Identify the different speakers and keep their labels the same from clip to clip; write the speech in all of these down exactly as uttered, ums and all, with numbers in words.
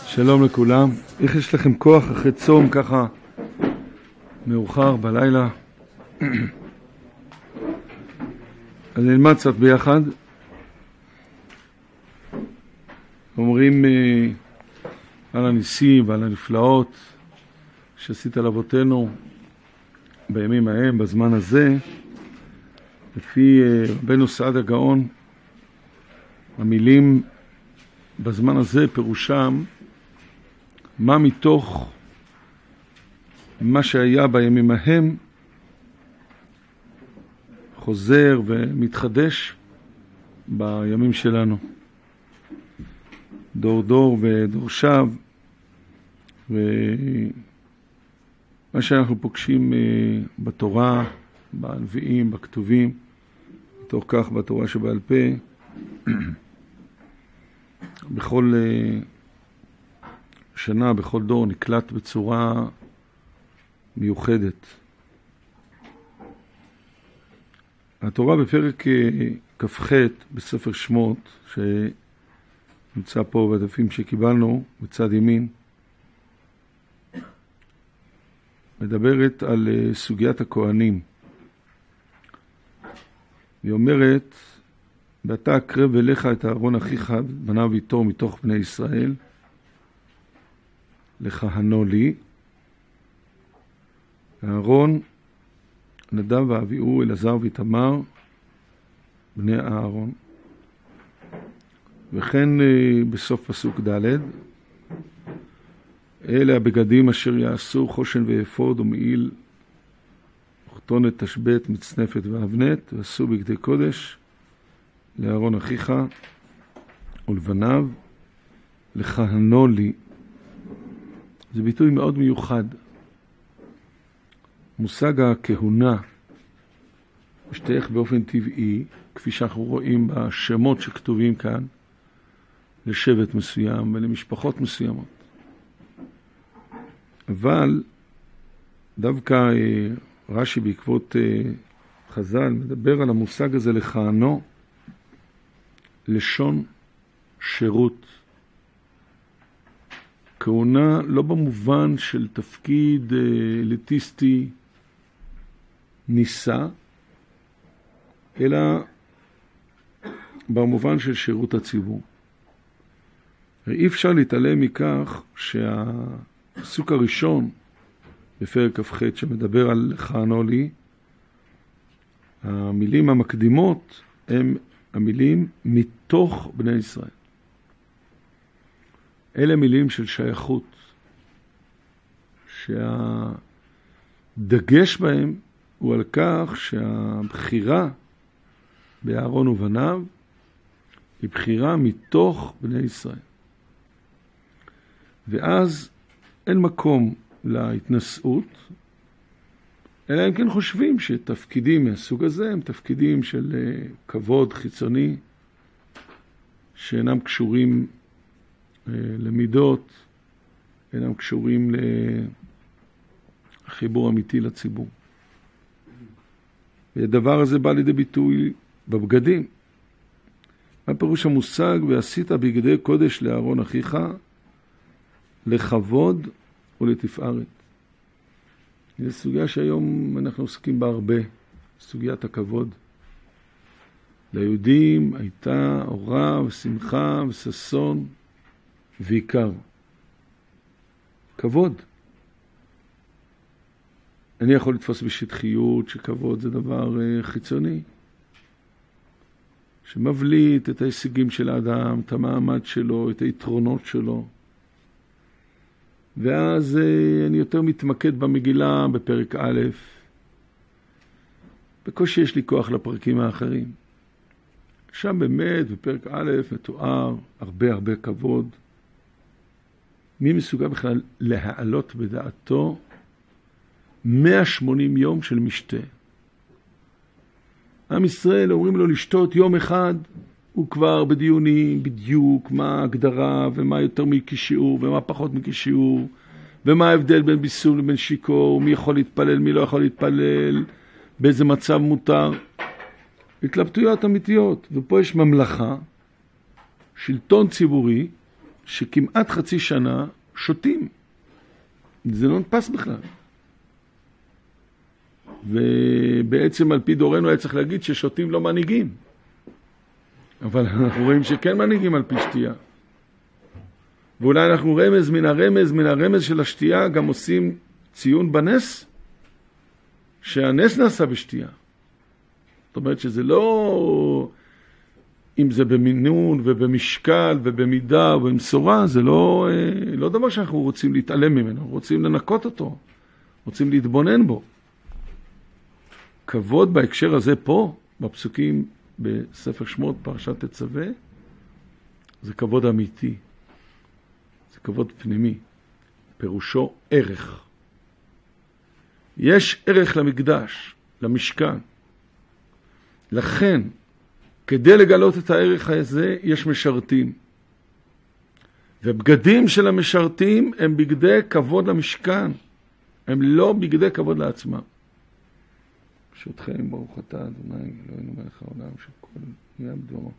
Speaker 1: שלום לכולם. איך יש לכם כוח אחרי צום ככה מאוחר בלילה? אז נלמד קצת ביחד. אומרים אה, על הניסים ועל הנפלאות שעשית על אבותינו בימים ההם, בזמן הזה. לפי אה, רבנו סעדיה גאון, המילים בזמן הזה פירושם מה מתוך מה שהיה בימים ההם חוזר ומתחדש בימים שלנו. דור דור ודור שב, ומה שאנחנו פוגשים בתורה, בנביאים, בכתובים, מתוך כך בתורה שבעל פה, בכל שנה, בכל דור נקלט בצורה מיוחדת. התורה בפרק כ"ח בספר שמות, שנמצא פה בדפים שקיבלנו בצד ימין, מדברת על סוגיית הכהנים. היא אומרת, ואתה אקרב אליך את אהרון אחיך בניו איתו מתוך בני ישראל, לכהנו לי. אהרון, נדב ואביהו, אלעזר ואיתמר, בני אהרון. וכן בסוף פסוק ד', אלה הבגדים אשר יעשו חושן ואפוד ומעיל וכתונת תשבט מצנפת ואבנת, ועשו בגדי קודש לאהרון אחיך ולבניו, לכהנו לי. זה ביטוי מאוד מיוחד. מושג הכהונה משתייך באופן טבעי, כפי שאנחנו רואים בשמות שכתובים כאן, לשבט מסוים ולמשפחות מסוימות. אבל דווקא רש"י בעקבות חז"ל מדבר על המושג הזה לכהנו, לשון שירות. כהונה לא במובן של תפקיד אליטיסטי ניסה, אלא במובן של שירות הציבור. אי אפשר להתעלם מכך שהפסוק הראשון בפרק כ"ח שמדבר על לכהנו לי, המילים המקדימות הם המילים מתוך בני ישראל. אלה מילים של שייכות, שהדגש בהם הוא על כך שהבחירה באהרון ובניו היא בחירה מתוך בני ישראל. ואז אין מקום להתנסות, אלא הם כן חושבים שתפקידים מהסוג הזה הם תפקידים של כבוד חיצוני, שאינם קשורים למידות, אינם קשורים לחיבור אמיתי לציבור. והדבר הזה בא לידי ביטוי בבגדים. מה פירוש המושג? ועשית בגדי קודש לאהרון אחיך לכבוד ולתפארת. זו סוגיה שהיום אנחנו עוסקים בה הרבה, סוגיית הכבוד. ליהודים הייתה אורה ושמחה וששון ועיקר. כבוד. אני יכול לתפוס בשטחיות שכבוד זה דבר חיצוני, שמבליט את ההישגים של האדם, את המעמד שלו, את היתרונות שלו. ואז אני יותר מתמקד במגילה בפרק א', בקושי יש לי כוח לפרקים האחרים. שם באמת בפרק א' מתואר הרבה הרבה כבוד. מי מסוגל בכלל להעלות בדעתו מאה ושמונים יום של משתה? עם ישראל אומרים לו לשתות יום אחד, הוא כבר בדיונים בדיוק מה ההגדרה ומה יותר מכשיעור ומה פחות מכשיעור, ומה ההבדל בין ביסום לבין שיקור, מי יכול להתפלל, מי לא יכול להתפלל, באיזה מצב מותר. התלבטויות אמיתיות. ופה יש ממלכה, שלטון ציבורי, שכמעט חצי שנה שותים. זה לא נתפס בכלל. ובעצם על פי דורנו היה צריך להגיד ששותים לא מנהיגים. אבל אנחנו רואים שכן מנהיגים על פי שתייה. ואולי אנחנו רמז מן הרמז, מן הרמז של השתייה, גם עושים ציון בנס, שהנס נעשה בשתייה. זאת אומרת שזה לא, אם זה במינון ובמשקל ובמידה ובמשורה, זה לא, לא דבר שאנחנו רוצים להתעלם ממנו, רוצים לנקות אותו, רוצים להתבונן בו. כבוד בהקשר הזה פה, בפסוקים בספר שמות פרשת תצווה, זה כבוד אמיתי. זה כבוד פנימי. פירושו ערך. יש ערך למקדש, למשכן. לכן, כדי לגלות את הערך הזה, יש משרתים. ובגדים של המשרתים הם בגדי כבוד למשכן. הם לא בגדי כבוד לעצמם. ברשותכם, ברוך אתה, אדוני, אלוהינו מלך העולם, שכל יהיה בדברו.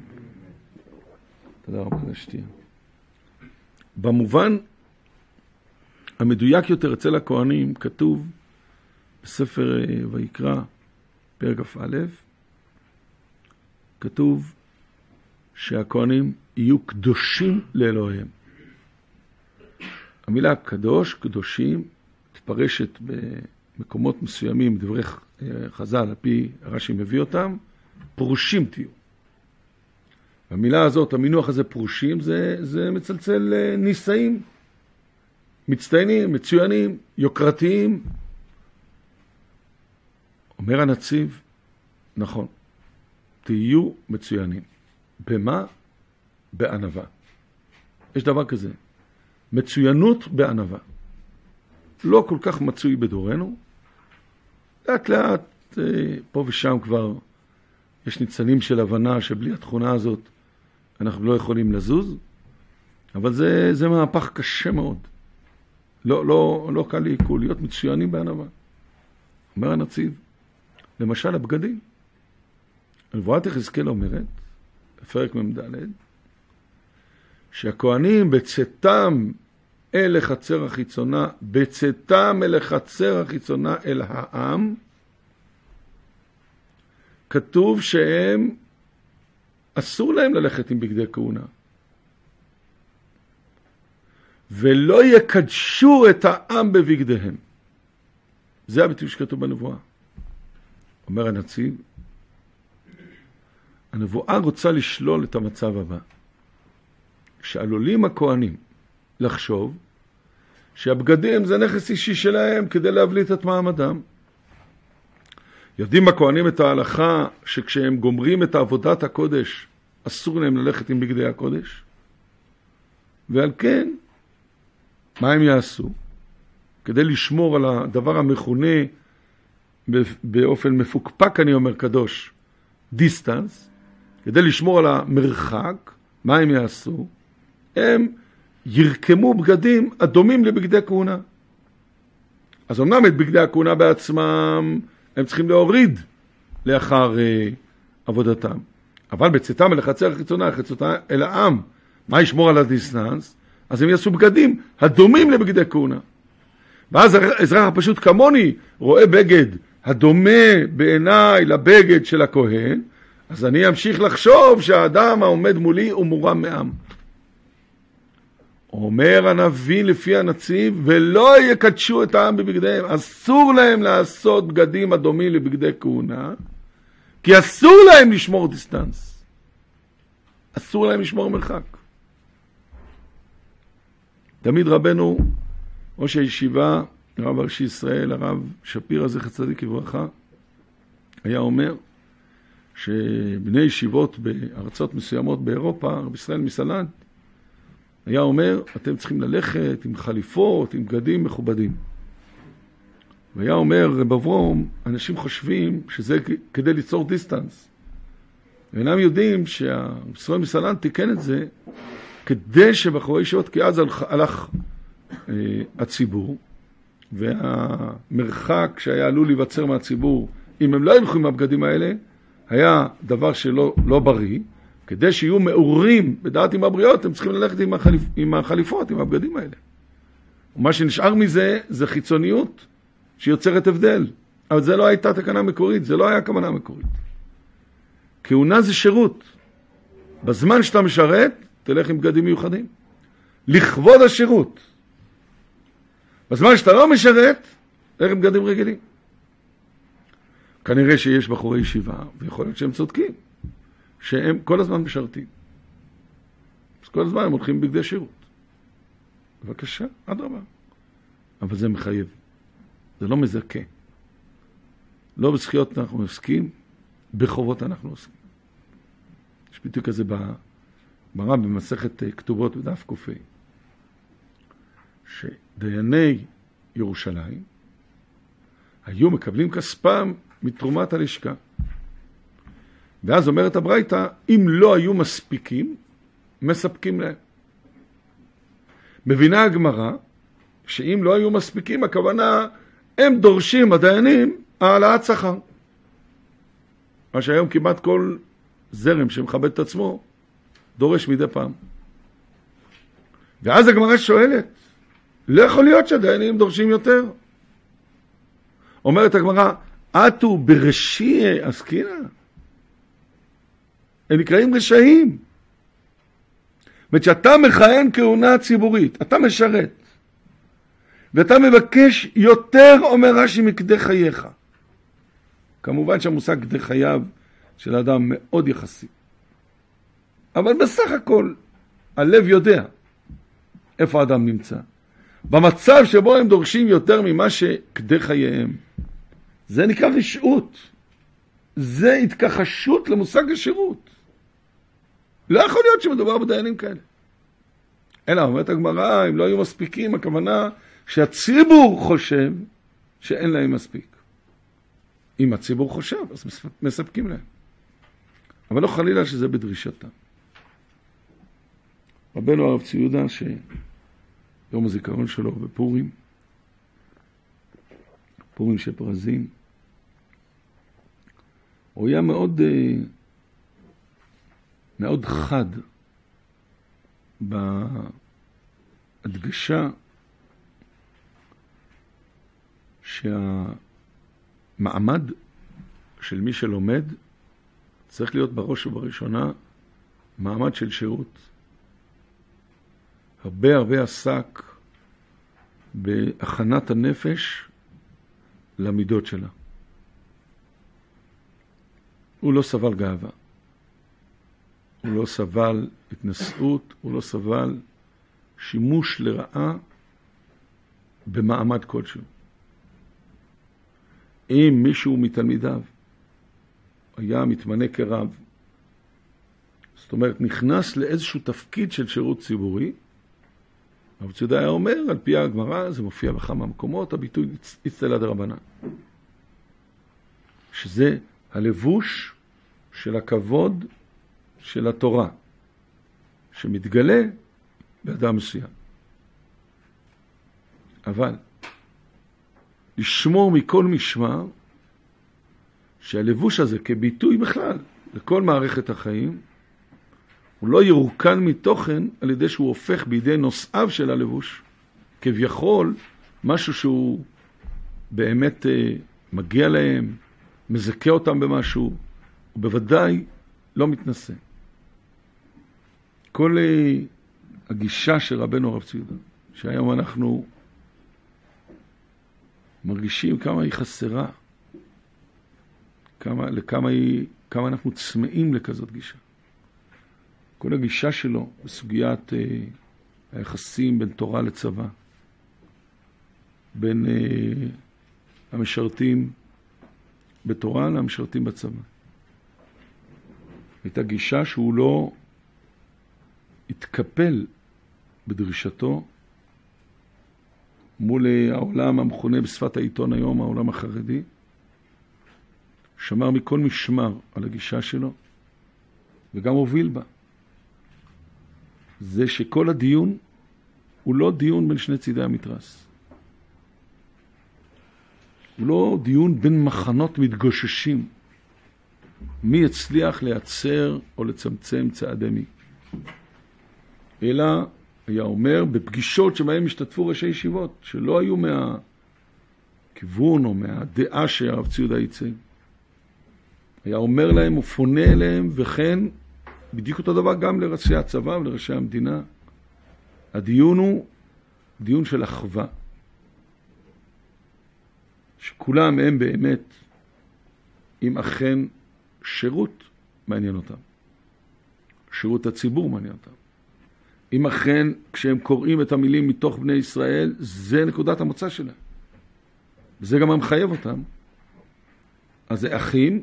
Speaker 1: תודה רבה לשתייה. במובן המדויק יותר אצל הכהנים, כתוב בספר ויקרא, פרק א', כתוב שהכהנים יהיו קדושים לאלוהיהם. המילה קדוש, קדושים, תפרשת במקומות מסוימים, דברי חז"ל, על פי רש"י מביא אותם, פרושים תהיו. המילה הזאת, המינוח הזה פרושים, זה, זה מצלצל ניסאים, מצטיינים, מצוינים, יוקרתיים. אומר הנציב, נכון, תהיו מצוינים. במה? בענווה. יש דבר כזה, מצוינות בענווה. לא כל כך מצוי בדורנו, לאט לאט פה ושם כבר יש ניצנים של הבנה שבלי התכונה הזאת אנחנו לא יכולים לזוז, אבל זה, זה מהפך קשה מאוד. לא, לא, לא קל לעיכול, להיות מצוינים בענווה. אומר הנציב, למשל הבגדים. הנבואת יחזקאל אומרת, בפרק ממד', שהכהנים בצאתם אל החצר החיצונה, בצאתם אל החצר החיצונה אל העם, כתוב שהם, אסור להם ללכת עם בגדי כהונה. ולא יקדשו את העם בבגדיהם. זה הביטוי שכתוב בנבואה. אומר הנציב, הנבואה רוצה לשלול את המצב הבא. שעלולים הכהנים לחשוב שהבגדים זה נכס אישי שלהם כדי להבליט את מעמדם. יודעים הכהנים את ההלכה שכשהם גומרים את עבודת הקודש אסור להם ללכת עם בגדי הקודש? ועל כן, מה הם יעשו? כדי לשמור על הדבר המכונה באופן מפוקפק, אני אומר קדוש, דיסטנס, כדי לשמור על המרחק, מה הם יעשו? הם ירקמו בגדים הדומים לבגדי כהונה. אז אמנם את בגדי הכהונה בעצמם הם צריכים להוריד לאחר uh, עבודתם. אבל בצאתם אל החצר החיצונה, החצונה אל העם, מה ישמור על הדיסטנס? אז הם יעשו בגדים הדומים לבגדי כהונה. ואז האזרח הפשוט כמוני רואה בגד הדומה בעיניי לבגד של הכהן, אז אני אמשיך לחשוב שהאדם העומד מולי הוא מורם מעם. אומר הנביא לפי הנציב, ולא יקדשו את העם בבגדיהם. אסור להם לעשות בגדים הדומים לבגדי כהונה, כי אסור להם לשמור דיסטנס. אסור להם לשמור מרחק. תמיד רבנו, ראש הישיבה, הרב הראשי ישראל, הרב שפירא זכר צדיק לברכה, היה אומר שבני ישיבות בארצות מסוימות באירופה, רב ישראל מסלנט, היה אומר, אתם צריכים ללכת עם חליפות, עם בגדים מכובדים. והיה אומר, רב אברום, אנשים חושבים שזה כדי ליצור דיסטנס. ואינם יודעים שהרב מסלנט תיקן את זה, כדי שבחורי ישיבות, כי אז הלך, הלך אה, הציבור, והמרחק שהיה עלול להיווצר מהציבור, אם הם לא ילכו עם הבגדים האלה, היה דבר שלא לא בריא, כדי שיהיו מאורים בדעת עם הבריות, הם צריכים ללכת עם, החליפ, עם החליפות, עם הבגדים האלה. ומה שנשאר מזה, זה חיצוניות שיוצרת הבדל. אבל זה לא הייתה תקנה מקורית, זה לא היה כוונה מקורית. כהונה זה שירות. בזמן שאתה משרת, תלך עם בגדים מיוחדים. לכבוד השירות. בזמן שאתה לא משרת, תלך עם בגדים רגילים. כנראה שיש בחורי ישיבה, ויכול להיות שהם צודקים, שהם כל הזמן משרתים. אז כל הזמן הם הולכים בגדי שירות. בבקשה, עד רבה. אבל זה מחייב. זה לא מזכה. לא בזכיות אנחנו עוסקים, בחובות אנחנו עוסקים. יש ביטוי כזה בגמרא במסכת כתובות בדף קופי, שדייני ירושלים היו מקבלים כספם מתרומת הלשכה. ואז אומרת הברייתא, אם לא היו מספיקים, מספקים להם. מבינה הגמרא, שאם לא היו מספיקים, הכוונה, הם דורשים, הדיינים, העלאת שכר. מה שהיום כמעט כל זרם שמכבד את עצמו, דורש מדי פעם. ואז הגמרא שואלת, לא יכול להיות שהדיינים דורשים יותר. אומרת הגמרא, אתו ברשי עסקינה. הם נקראים רשעים. זאת שאתה מכהן כהונה ציבורית, אתה משרת, ואתה מבקש יותר, אומר רש"י, מכדי חייך. כמובן שהמושג כדי חייו של האדם מאוד יחסי. אבל בסך הכל, הלב יודע איפה האדם נמצא. במצב שבו הם דורשים יותר ממה שכדי חייהם, זה נקרא רשעות. זה התכחשות למושג השירות. לא יכול להיות שמדובר בדיינים כאלה. אלא, אומרת הגמרא, אם לא היו מספיקים, הכוונה שהציבור חושב שאין להם מספיק. אם הציבור חושב, אז מספקים להם. אבל לא חלילה שזה בדרישתם. רבנו הרב צבי יהודה, שיום הזיכרון שלו בפורים, פורים של פרזים, הוא היה מאוד, מאוד חד בהדגשה שהמעמד של מי שלומד צריך להיות בראש ובראשונה מעמד של שירות. הרבה הרבה עסק בהכנת הנפש למידות שלה. הוא לא סבל גאווה, הוא לא סבל התנשאות, הוא לא סבל שימוש לרעה במעמד כלשהו. אם מישהו מתלמידיו היה מתמנה כרב, זאת אומרת נכנס לאיזשהו תפקיד של שירות ציבורי, הרב צבי יהודה היה אומר, על פי הגמרא, זה מופיע בכמה מקומות, הביטוי אצטלה דרבנן. שזה הלבוש של הכבוד של התורה, שמתגלה באדם מסוים. אבל לשמור מכל משמר שהלבוש הזה כביטוי בכלל לכל מערכת החיים, הוא לא ירוקן מתוכן על ידי שהוא הופך בידי נושאיו של הלבוש כביכול משהו שהוא באמת אה, מגיע להם, מזכה אותם במשהו, ובוודאי לא מתנשא. כל אה, הגישה של רבנו הרב צבי יהודה, שהיום אנחנו מרגישים כמה היא חסרה, כמה, לכמה היא, כמה אנחנו צמאים לכזאת גישה. כל הגישה שלו בסוגיית אה, היחסים בין תורה לצבא, בין אה, המשרתים בתורה למשרתים בצבא. הייתה גישה שהוא לא התקפל בדרישתו מול העולם המכונה בשפת העיתון היום, העולם החרדי, שמר מכל משמר על הגישה שלו, וגם הוביל בה. זה שכל הדיון הוא לא דיון בין שני צידי המתרס. הוא לא דיון בין מחנות מתגוששים. מי יצליח לייצר או לצמצם צעדי מי. אלא היה אומר בפגישות שבהם השתתפו ראשי ישיבות, שלא היו מהכיוון או מהדעה שהרב ציודה ייצג. היה אומר להם, הוא פונה אליהם, וכן בדיוק אותו דבר גם לראשי הצבא ולראשי המדינה. הדיון הוא דיון של אחווה. שכולם הם באמת, אם אכן שירות מעניין אותם. שירות הציבור מעניין אותם. אם אכן כשהם קוראים את המילים מתוך בני ישראל, זה נקודת המוצא שלהם. וזה גם המחייב אותם. אז זה אחים,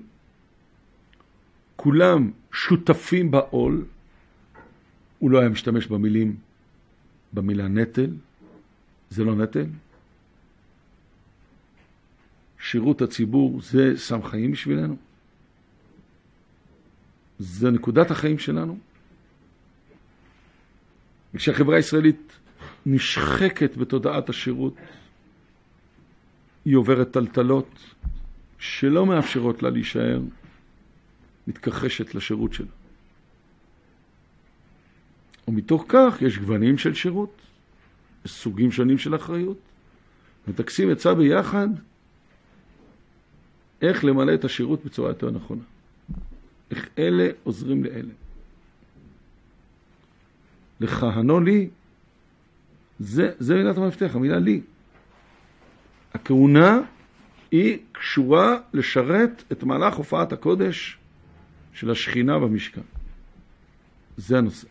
Speaker 1: כולם שותפים בעול, הוא לא היה משתמש במילים, במילה נטל, זה לא נטל. שירות הציבור זה שם חיים בשבילנו. זה נקודת החיים שלנו. וכשהחברה הישראלית נשחקת בתודעת השירות, היא עוברת טלטלות שלא מאפשרות לה להישאר, מתכחשת לשירות שלה. ומתוך כך יש גוונים של שירות, יש סוגים שונים של אחריות. מטקסים יצא ביחד איך למלא את השירות בצורה יותר נכונה. איך אלה עוזרים לאלה. לכהנו לי, זה, זה מילת המפתח, המילה לי. הכהונה היא קשורה לשרת את מהלך הופעת הקודש של השכינה במשכן. זה הנושא.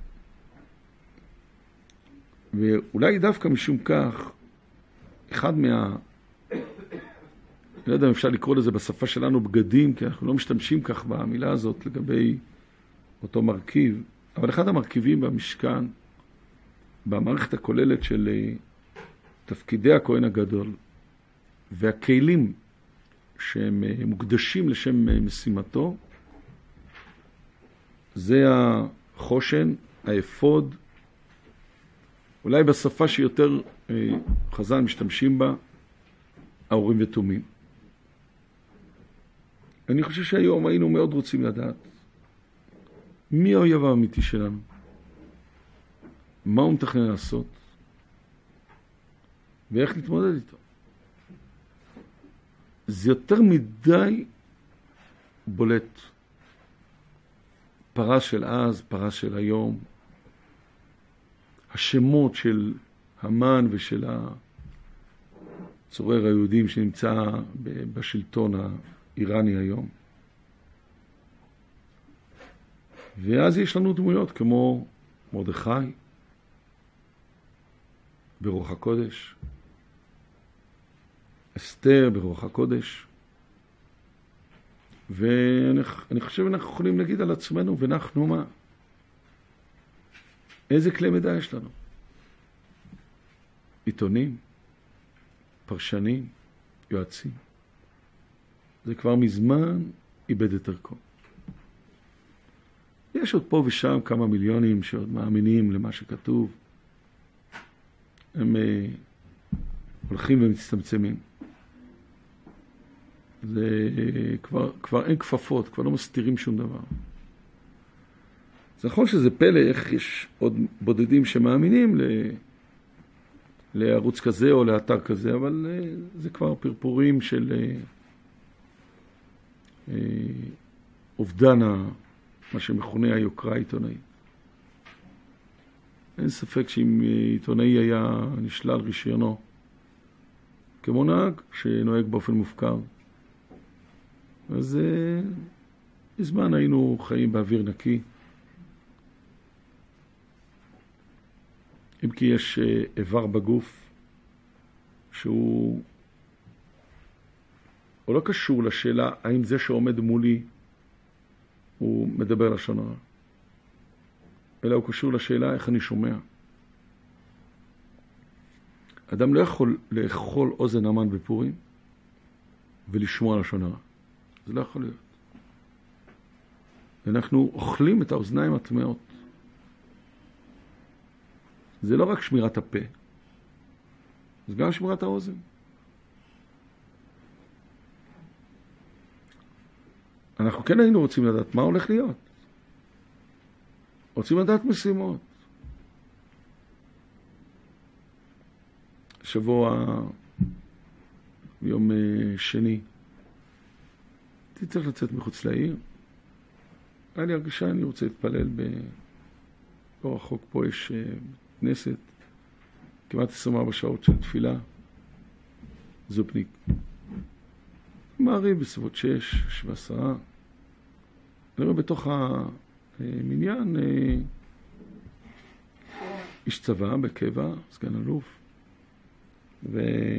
Speaker 1: ואולי דווקא משום כך, אחד מה... לא יודע אם אפשר לקרוא לזה בשפה שלנו בגדים, כי אנחנו לא משתמשים כך במילה הזאת לגבי אותו מרכיב, אבל אחד המרכיבים במשכן, במערכת הכוללת של תפקידי הכהן הגדול, והכלים שהם מוקדשים לשם משימתו, זה החושן, האפוד, אולי בשפה שיותר חז"ל משתמשים בה, האורים ותומים. אני חושב שהיום היינו מאוד רוצים לדעת מי האויב האמיתי שלנו, מה הוא מתכנן לעשות, ואיך להתמודד איתו. זה יותר מדי בולט. פרס של אז, פרס של היום, השמות של המן ושל הצורר היהודים שנמצא בשלטון האיראני היום. ואז יש לנו דמויות כמו מרדכי, ברוח הקודש, אסתר ברוח הקודש, ואני חושב שאנחנו יכולים להגיד על עצמנו, ואנחנו מה? איזה כלי מידע יש לנו? עיתונים, פרשנים, יועצים. זה כבר מזמן איבד את ערכו. יש עוד פה ושם כמה מיליונים שעוד מאמינים למה שכתוב. הם אה, הולכים ומצטמצמים. זה אה, כבר, כבר אין כפפות, כבר לא מסתירים שום דבר. זה נכון שזה פלא איך יש עוד בודדים שמאמינים ל... לערוץ כזה או לאתר כזה, אבל אה, זה כבר פרפורים של אה, אה, אובדן ה... מה שמכונה היוקרה העיתונאית. אין ספק שאם עיתונאי היה נשלל רישיונו כמו נהג שנוהג באופן מופקר, אז בזמן היינו חיים באוויר נקי. אם כי יש איבר בגוף שהוא הוא לא קשור לשאלה האם זה שעומד מולי הוא מדבר לשון הרע, אלא הוא קשור לשאלה איך אני שומע. אדם לא יכול לאכול אוזן המן בפורים ולשמוע לשון הרע. זה לא יכול להיות. אנחנו אוכלים את האוזניים הטמאות. זה לא רק שמירת הפה, זה גם שמירת האוזן. אנחנו כן היינו רוצים לדעת מה הולך להיות. רוצים לדעת משימות. שבוע, יום שני, הייתי צריך לצאת מחוץ לעיר. היה לי הרגישה, אני רוצה להתפלל ב... לא רחוק פה יש כנסת, כמעט עשרים וארבע שעות של תפילה, זופניק. מעריב בסביבות שש, שש ועשרה. אני רואה בתוך המניין איש צבא בקבע, סגן אלוף, ו...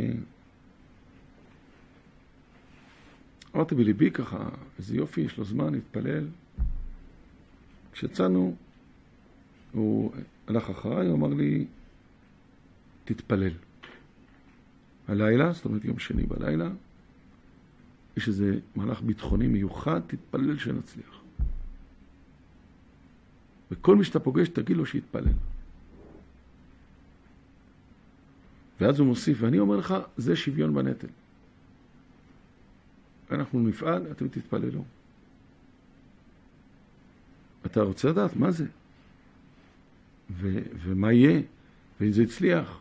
Speaker 1: אמרתי בליבי ככה, איזה יופי, יש לו זמן להתפלל. כשיצאנו, הוא הלך אחריי, הוא אמר לי, תתפלל. הלילה, זאת אומרת יום שני בלילה, יש איזה מהלך ביטחוני מיוחד, תתפלל שנצליח. וכל מי שאתה פוגש, תגיד לו שיתפלל. ואז הוא מוסיף, ואני אומר לך, זה שוויון בנטל. אנחנו נפעל, אתם תתפללו. אתה רוצה לדעת מה זה? ו- ומה יהיה? ואם זה הצליח?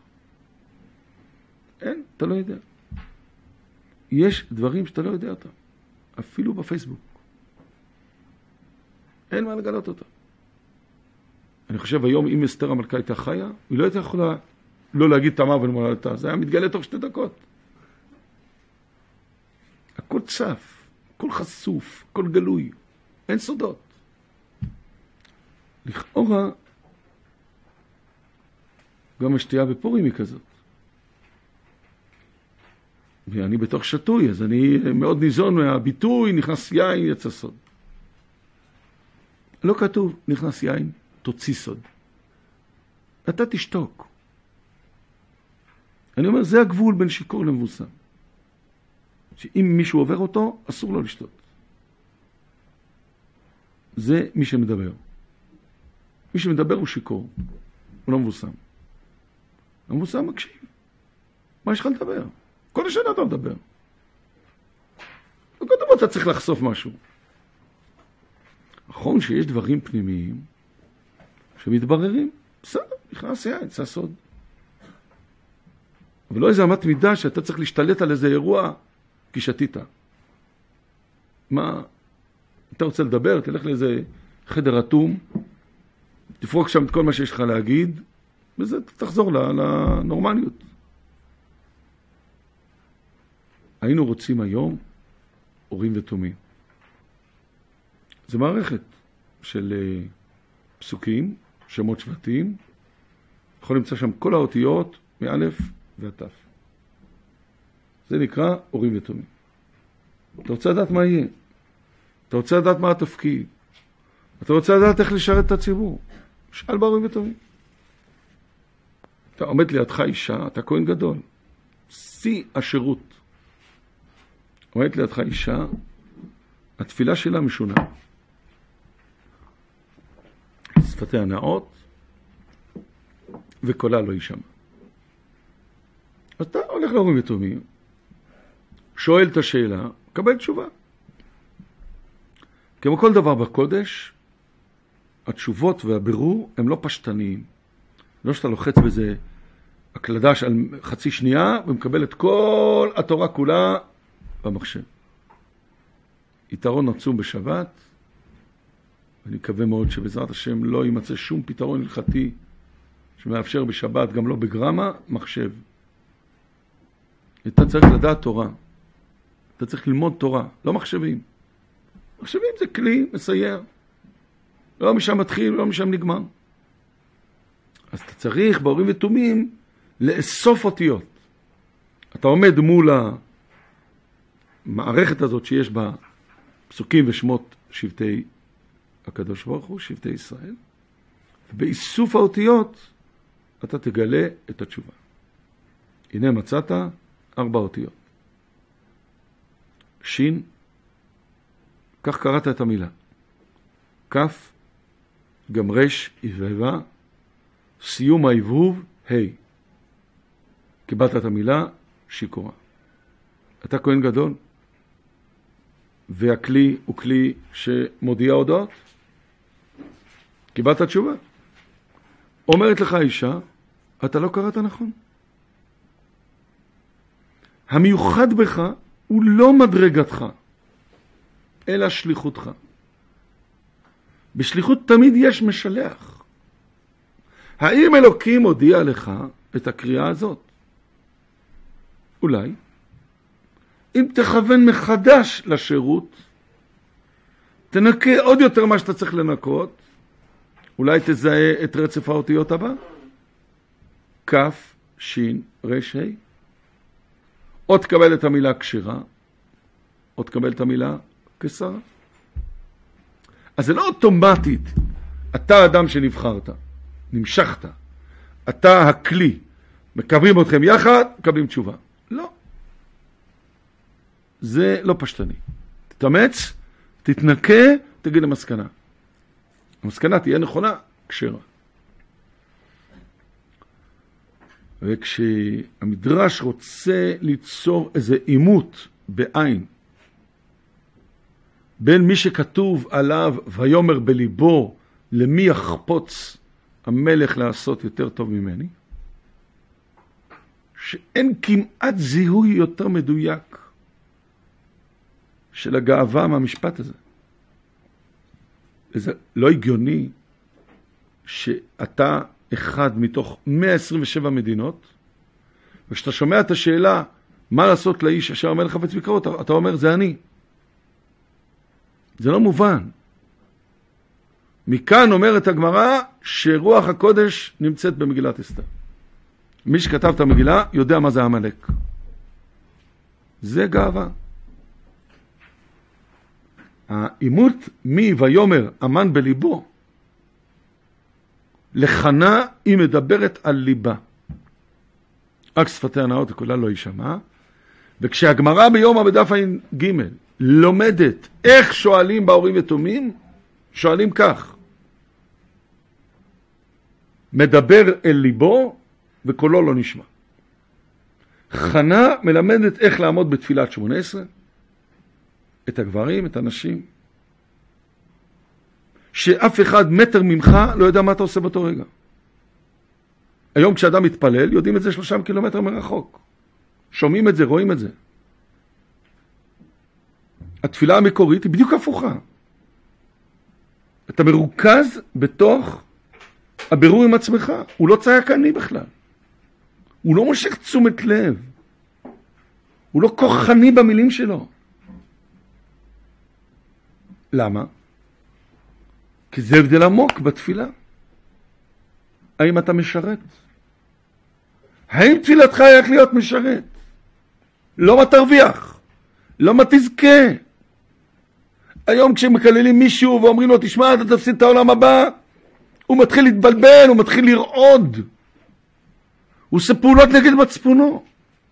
Speaker 1: אין, אתה לא יודע. יש דברים שאתה לא יודע אותם. אפילו בפייסבוק. אין מה לגלות אותם. אני חושב היום, אם אסתר המלכה הייתה חיה, היא לא הייתה יכולה לא להגיד תמה ולמולדתה. זה היה מתגלה תוך שתי דקות. הכל צף, הכל חשוף, הכל גלוי. אין סודות. לכאורה, גם השתייה בפורים היא כזאת. ואני בתוך שטוי, אז אני מאוד ניזון מהביטוי, נכנס יין, יצא סוד. לא כתוב, נכנס יין, תוציא סוד. אתה תשתוק. אני אומר, זה הגבול בין שיקור למבוסם. שאם מישהו עובר אותו, אסור לו לשתות. זה מי שמדבר. מי שמדבר הוא שיקור, הוא לא מבוסם. המבוסם מקשיב. מה יש לך לדבר? כל השנה אתה מדבר. וקודם אתה צריך לחשוף משהו. נכון שיש דברים פנימיים שמתבררים, בסדר, נכנס יין, זה סוד. אבל לא איזה אמת מידה שאתה צריך להשתלט על איזה אירוע כי שתית. מה, אתה רוצה לדבר, תלך לאיזה חדר אטום, תפרוק שם את כל מה שיש לך להגיד, וזה תחזור לנורמליות. היינו רוצים היום אורים ותומים. זה מערכת של פסוקים, שמות שבטים, יכול למצוא שם כל האותיות מאלף ועד תף. זה נקרא אורים ותומים. אתה רוצה לדעת מה יהיה? אתה רוצה לדעת מה התפקיד? אתה רוצה לדעת איך לשרת את הציבור? שאל באורים ותומים. אתה עומד לידך אישה, אתה כהן גדול. שיא השירות. עומדת לידך אישה, התפילה שלה משונה. שפתיה נאות, וקולה לא יישמע. אז אתה הולך לאורים ותומים, שואל את השאלה, קבל תשובה. כמו כל דבר בקודש, התשובות והבירור הם לא פשטניים. לא שאתה לוחץ בזה הקלדה של חצי שנייה, ומקבל את כל התורה כולה במחשב. יתרון עצום בשבת, ואני מקווה מאוד שבעזרת השם לא יימצא שום פתרון הלכתי שמאפשר בשבת, גם לא בגרמה, מחשב. אתה צריך לדעת תורה. אתה צריך ללמוד תורה, לא מחשבים. מחשבים זה כלי מסייר. לא משם מתחיל, לא משם נגמר. אז אתה צריך באורים ותומים לאסוף אותיות. אתה עומד מול המערכת הזאת שיש בה פסוקים ושמות שבטי הקדוש ברוך הוא, שבטי ישראל. ובאיסוף האותיות אתה תגלה את התשובה. הנה מצאת ארבע אותיות. שין, כך קראת את המילה. כף, גם רש, יבבה, סיום היבוב, ה'. קיבלת את המילה, שיקורה. אתה כהן גדול, והכלי הוא כלי שמודיע הודעות. קיבלת תשובה. אומרת לך אישה, אתה לא קראת נכון. המיוחד בך הוא לא מדרגתך, אלא שליחותך. בשליחות תמיד יש משלח. האם אלוקים הודיע לך את הקריאה הזאת? אולי. אם תכוון מחדש לשירות, תנקה עוד יותר מה שאתה צריך לנקות, אולי תזהה את רצף האותיות הבא. כף, שין, רש, ה'. או תקבל את המילה קשירה, או תקבל את המילה כסרה. אז זה לא אוטומטית. אתה אדם שנבחרת, נמשכת. אתה הכלי. מקבלים אתכם יחד, מקבלים תשובה. לא. זה לא פשטני. תתאמץ, תתנקה, תגיד למסקנה. המסקנה תהיה נכונה, קשירה. וכשהמדרש רוצה ליצור איזה עימות בעין, בין מי שכתוב עליו ויומר בליבו, למי יחפוץ המלך לעשות יותר טוב ממני, שאין כמעט זיהוי יותר מדויק של הגאווה מהמשפט הזה. זה לא הגיוני שאתה אחד מתוך מאה עשרים ושבע מדינות, וכשאתה שומע את השאלה מה לעשות לאיש אשר המלך חפץ ביקרו, אתה, אתה אומר זה אני. זה לא מובן. מכאן אומרת הגמרא שרוח הקודש נמצאת במגילת אסתר. מי שכתב את המגילה יודע מה זה המלך. זה גאווה. האימות מי ויומר אמן בליבו, לחנה היא מדברת על ליבה. רק שפתיה נאות וכולה לא יישמע. וכשהגמרא ביום בדף עין ג' לומדת איך שואלים בהורים יתומים, שואלים כך. מדבר אל ליבו וקולו לא נשמע. חנה מלמדת איך לעמוד בתפילת שמונה עשרה, את הגברים, את הנשים, שאף אחד מטר ממך לא יודע מה אתה עושה באותו רגע. היום כשאדם מתפלל, יודעים את זה שלושה קילומטר מרחוק. שומעים את זה, רואים את זה. התפילה המקורית היא בדיוק הפוכה. אתה מרוכז בתוך הבירור עם עצמך. הוא לא צעקני בכלל. הוא לא מושך תשומת לב. הוא לא כוחני במילים שלו. למה? כי זה הבדל עמוק בתפילה. האם אתה משרת? האם תפילתך איך להיות משרת? לא מה תרוויח, לא מה תזכה. היום כשמקללים מישהו ואומרים לו תשמע אתה תפסיד את העולם הבא, הוא מתחיל להתבלבל, הוא מתחיל לרעוד. הוא עושה פעולות נגד מצפונו.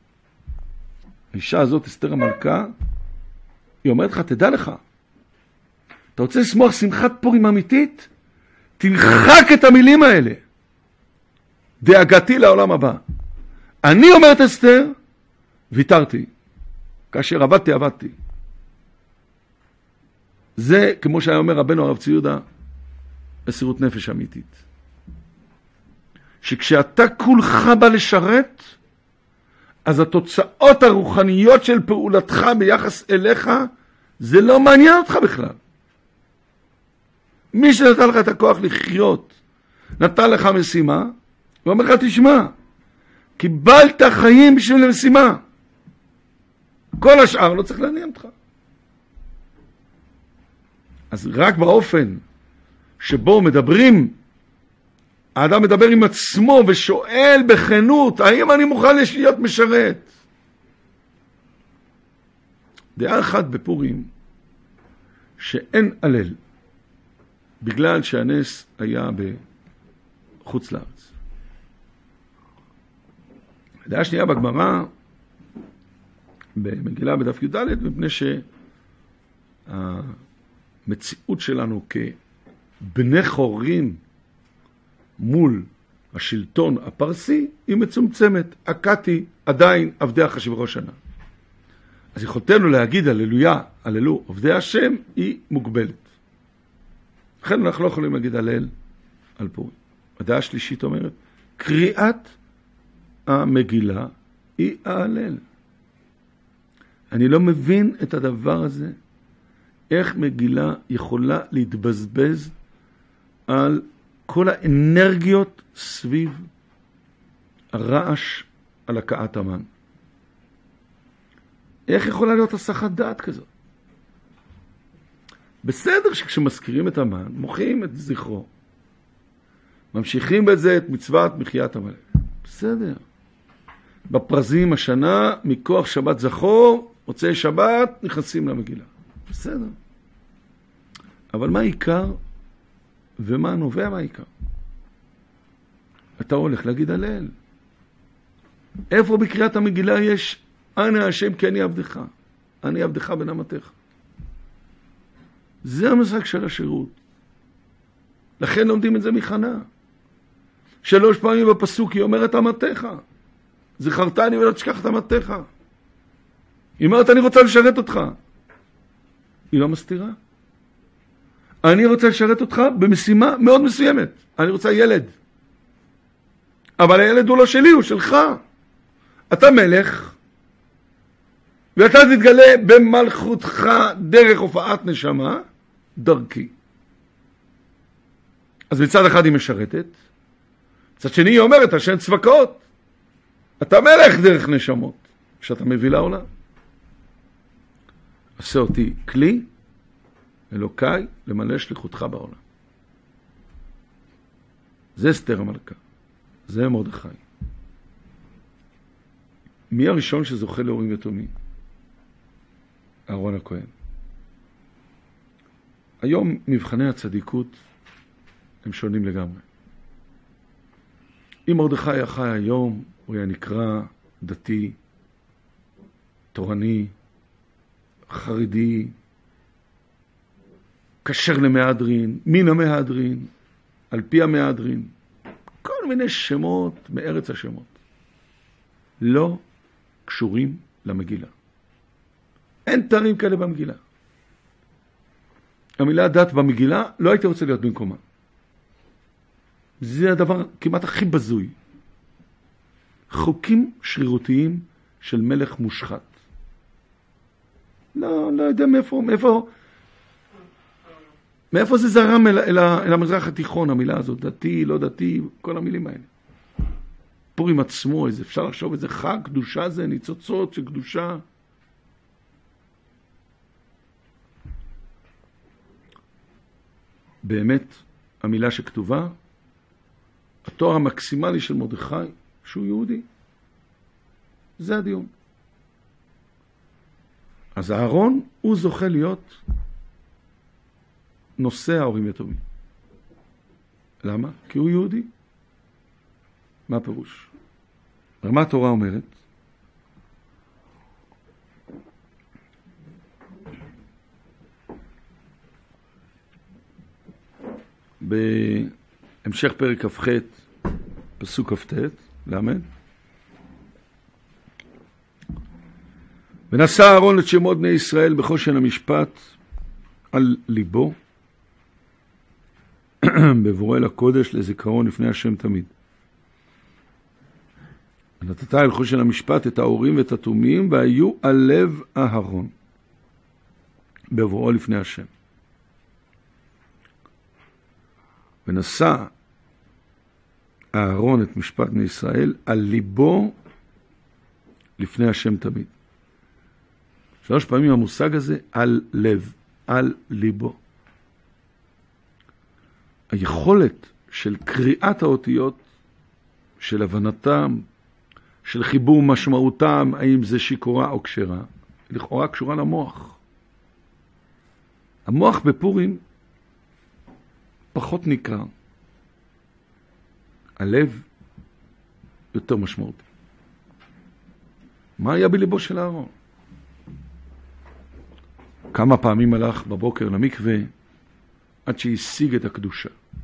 Speaker 1: האישה הזאת, אסתר המלכה, היא אומרת לך, תדע לך, אתה רוצה לשמוח שמחת פורים אמיתית? תמחק את המילים האלה. דאגתי לעולם הבא. אני אומרת אסתר, ויתרתי. כאשר עבדתי, עבדתי. זה, כמו שהיה אומר רבנו הרב צבי יהודה, מסירות נפש אמיתית. שכשאתה כולך בא לשרת, אז התוצאות הרוחניות של פעולתך ביחס אליך, זה לא מעניין אותך בכלל. מי שנתן לך את הכוח לחיות, נתן לך משימה, הוא אומר לך, תשמע, קיבלת חיים בשביל המשימה. כל השאר לא צריך לעניין אותך. אז רק באופן שבו מדברים, האדם מדבר עם עצמו ושואל בכנות, האם אני מוכן להיות משרת? דעה אחת בפורים, שאין הלל, בגלל שהנס היה בחוץ לארץ. דעה שנייה בגמרא, במגילה בדף י"ד, מפני שהמציאות שלנו כבני חורים מול השלטון הפרסי היא מצומצמת. הקאתי עדיין עבדי אחשוורוש שנה. אז יכולתנו להגיד הללויה, הללו, עובדי השם, היא מוגבלת. לכן אנחנו לא יכולים להגיד הלל על פורים. הדעה השלישית אומרת, קריאת המגילה היא ההלל. אני לא מבין את הדבר הזה, איך מגילה יכולה להתבזבז על כל האנרגיות סביב הרעש על הכאת המן. איך יכולה להיות הסחת דעת כזאת? בסדר שכשמזכירים את המן, מוחים את זכרו. ממשיכים בזה את מצוות מחיית עמלק. בסדר. בפרזים השנה, מכוח שבת זכור, מוצאי שבת, נכנסים למגילה. בסדר. אבל מה העיקר ומה נובע מהעיקר? אתה הולך להגיד הלל. איפה בקריאת המגילה יש אנא השם כי אני עבדך, אני עבדך בן אמתך. זה המשחק של השירות. לכן לומדים את זה מחנה. שלוש פעמים בפסוק היא אומרת אמתך. זכרתני ולא תשכח את אמתך. היא אומרת אני רוצה לשרת אותך. היא לא מסתירה. אני רוצה לשרת אותך במשימה מאוד מסוימת. אני רוצה ילד. אבל הילד הוא לא שלי, הוא שלך. אתה מלך, ואתה תתגלה במלכותך דרך הופעת נשמה, דרכי. אז מצד אחד היא משרתת, מצד שני היא אומרת, השם צבקות, אתה מלך דרך נשמות, שאתה מביא לעולם. עשה אותי כלי, אלוקיי, למלא שליחותך בעולם. זה אסתר המלכה, זה מרדכי. מי הראשון שזוכה להורים יתומים? אהרון הכהן. היום מבחני הצדיקות הם שונים לגמרי. אם מרדכי היה חי היום, הוא היה נקרא דתי, תורני, חרדי, כשר למהדרין, מן המהדרין, על פי המהדרין, כל מיני שמות מארץ השמות. לא קשורים למגילה. אין תארים כאלה במגילה. המילה דת במגילה לא הייתי רוצה להיות במקומה. זה הדבר כמעט הכי בזוי. חוקים שרירותיים של מלך מושחת. לא, לא יודע מאיפה, מאיפה, מאיפה זה זרם אל, אל, אל המזרח התיכון, המילה הזאת, דתי, לא דתי, כל המילים האלה. פורים עצמו, איזה, אפשר לחשוב איזה חג, קדושה זה, ניצוצות של קדושה. באמת, המילה שכתובה, התואר המקסימלי של מרדכי, שהוא יהודי. זה הדיון. אז אהרון, הוא זוכה להיות נושא ההורים יתומים. למה? כי הוא יהודי. מה הפירוש? רמת התורה אומרת, בהמשך פרק כ"ח, פסוק כ"ט, למד, ונשא אהרון את שמות בני ישראל בחושן המשפט על ליבו, בבואו אל הקודש לזיכרון לפני השם תמיד. ונתת אל חושן המשפט את ההורים ואת התומים, והיו על לב אהרון, בבואו לפני השם. ונשא אהרון את משפט בני ישראל על ליבו לפני השם תמיד. שלוש פעמים המושג הזה על לב, על ליבו. היכולת של קריאת האותיות, של הבנתם, של חיבור משמעותם, האם זה שיקורה או קשרה, לכאורה קשורה למוח. המוח בפורים פחות נקרא. הלב יותר משמעותי. מה היה בליבו של אהרון? כמה פעמים הלך בבוקר למקווה עד שהשיג את הקדושה?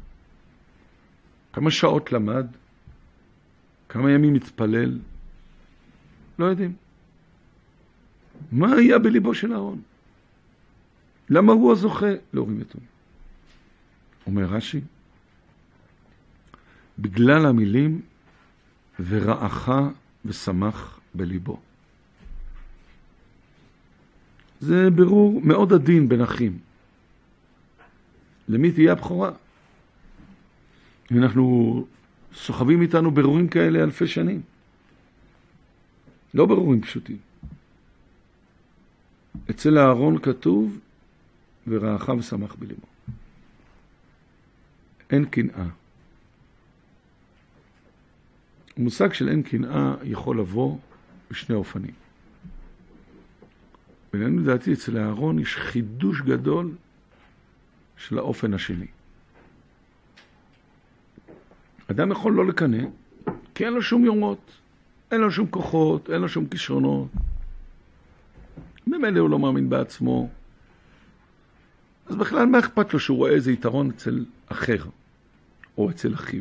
Speaker 1: כמה שעות למד? כמה ימים התפלל? לא יודעים. מה היה בליבו של אהרון? למה הוא הזוכה להורים יתומים? אומר רש"י, בגלל המילים ורעך ושמח בליבו. זה ברור מאוד עדין בין אחים. למי תהיה הבכורה? אנחנו סוחבים איתנו ברורים כאלה אלפי שנים. לא ברורים פשוטים. אצל אהרון כתוב ורעך ושמח בליבו. אין קנאה. המושג של אין קנאה יכול לבוא בשני אופנים. ולנו לדעתי אצל אהרון יש חידוש גדול של האופן השני. אדם יכול לא לקנא, כי אין לו שום יומות, אין לו שום כוחות, אין לו שום כישרונות. ממילא הוא לא מאמין בעצמו. אז בכלל מה אכפת לו שהוא רואה איזה יתרון אצל אחר, או אצל אחיו?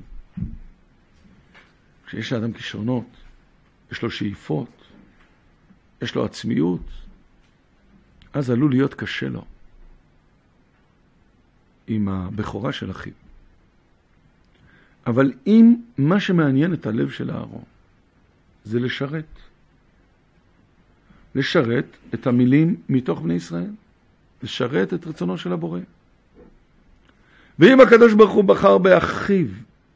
Speaker 1: כשיש לאדם כישרונות, יש לו שאיפות, יש לו עצמיות, אז עלול להיות קשה לו עם הבכורה של אחיו. אבל אם מה שמעניין את הלב של אהרון זה לשרת, לשרת את המילים מתוך בני ישראל, לשרת את רצונו של הבורא. ואם הקדוש ברוך הוא בחר באחיו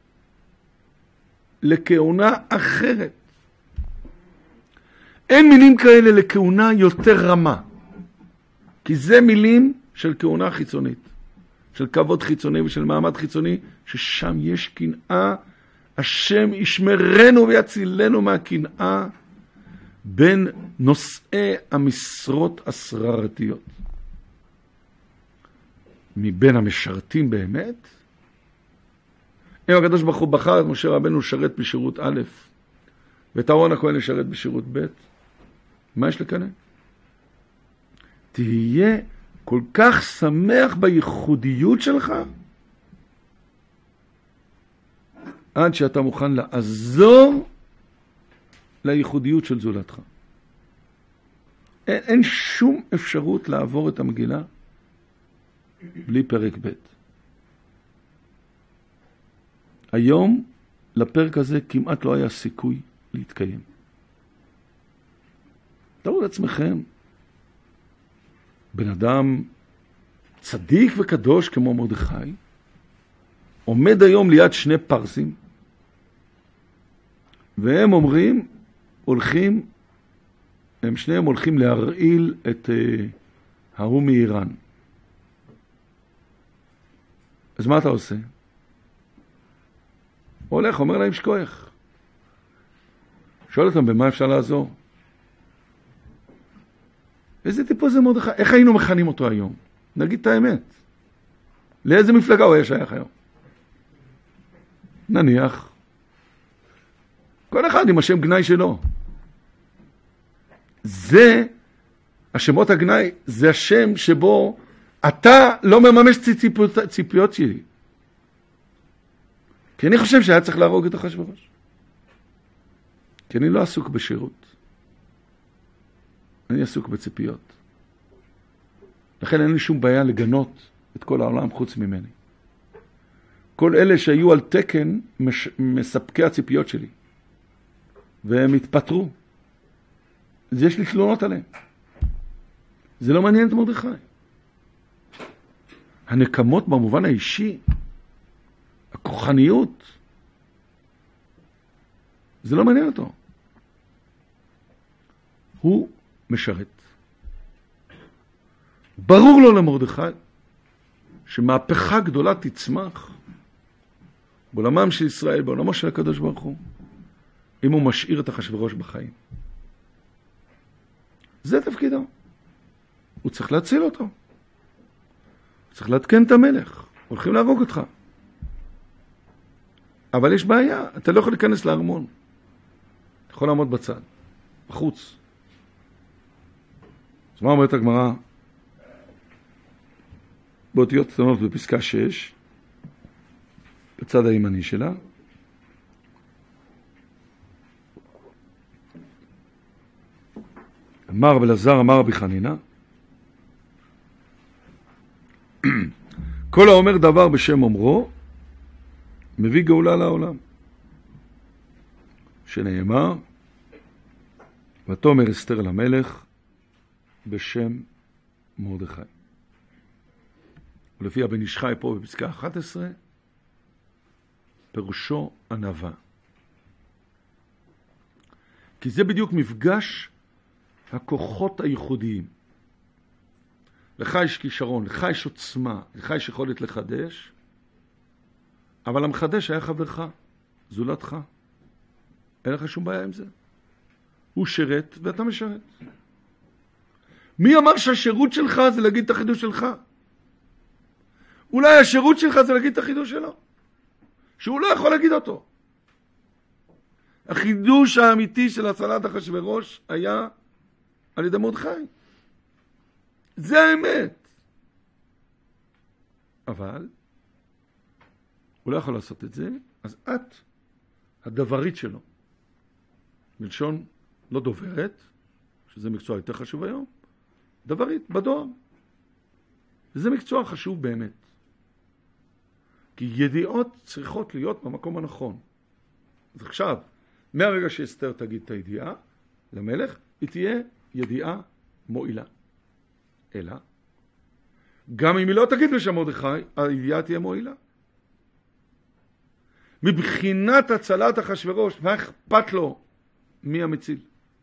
Speaker 1: לכהונה אחרת, אין מילים כאלה לכהונה יותר רמה, כי זה מילים של כהונה חיצונית, של כבוד חיצוני ושל מעמד חיצוני, ששם יש קנאה. השם ישמרנו ויצילנו מהקנאה בין נושאי המשרות השררתיות. מבין המשרתים באמת, אם הקדוש ברוך הוא בחר את משה רבנו לשרת בשירות א', ואת אהרון הכהן לשרת בשירות ב', מה יש לקנא? תהיה כל כך שמח בייחודיות שלך, עד שאתה מוכן לעזור לייחודיות של זולתך. אין, אין שום אפשרות לעבור את המגילה בלי פרק ב'. היום לפרק הזה כמעט לא היה סיכוי להתקיים. תראו לעצמכם, בן אדם צדיק וקדוש כמו מרדכי, עומד היום ליד שני פרסים, והם אומרים, הולכים, הם שניהם הולכים להרעיל את uh, ההוא מאיראן. אז מה אתה עושה? הוא הולך, אומר להם שכוח. שואל אותם, במה אפשר לעזור? איזה טיפוס זה מרדכי? איך היינו מכנים אותו היום? נגיד את האמת. לאיזה מפלגה הוא היה שייך היום? נניח, כל אחד עם השם גנאי שלו. זה, השמות הגנאי, זה השם שבו אתה לא מממש ציפיות, ציפיות שלי. כי אני חושב שהיה צריך להרוג את אחשוורוש. כי אני לא עסוק בשירות. אני עסוק בציפיות. לכן אין לי שום בעיה לגנות את כל העולם חוץ ממני. כל אלה שהיו על תקן מש... מספקי הציפיות שלי. והם התפטרו. אז יש לי תלונות עליהם. זה לא מעניין את מרדכי. הנקמות במובן האישי, הכוחניות, זה לא מעניין אותו. הוא משרת. ברור לו למרדכי שמהפכה גדולה תצמח בעולמם של ישראל, בעולמו של הקדוש ברוך הוא, אם הוא משאיר את אחשוורוש בחיים. זה תפקידו. הוא צריך להציל אותו. הוא צריך להתקן את המלך. הולכים להרוג אותך. אבל יש בעיה. אתה לא יכול להיכנס לארמון. אתה יכול לעמוד בצד. בחוץ. אז מה אומרת הגמרא? באותיות קטנות בפסקה שש, בצד הימני שלה, אמר רבי אלעזר, אמר רבי חנינא, כל האומר דבר בשם אומרו, מביא גאולה לעולם. שנאמר, ותאמר אסתר למלך בשם מרדכי. ולפי הבן איש חי פה בפסקה אחת עשרה, פירושו ענווה. כי זה בדיוק מפגש הכוחות הייחודיים. לך יש כישרון, לך יש עוצמה, לך יש יכולת לחדש, אבל המחדש היה חברך, זולתך. אין לך שום בעיה עם זה. הוא שרת ואתה משרת. מי אמר שהשירות שלך זה להגיד את החידוש שלך? אולי השירות שלך זה להגיד את החידוש שלו, שהוא לא יכול להגיד אותו. החידוש האמיתי של הצלת אחשוורוש היה על ידי מרדכי. זה האמת. אבל הוא לא יכול לעשות את זה, אז את הדברית שלו. מלשון לא דוברת, שזה מקצוע יותר חשוב היום, דברית, בדואר. זה מקצוע חשוב באמת. כי ידיעות צריכות להיות במקום הנכון. אז עכשיו, מהרגע שאסתר תגיד את הידיעה למלך, היא תהיה ידיעה מועילה. אלא, גם אם היא לא תגיד בשם מרדכי, הידיעה תהיה מועילה. מבחינת הצלת אחשוורוש, מה אכפת לו מי המציל?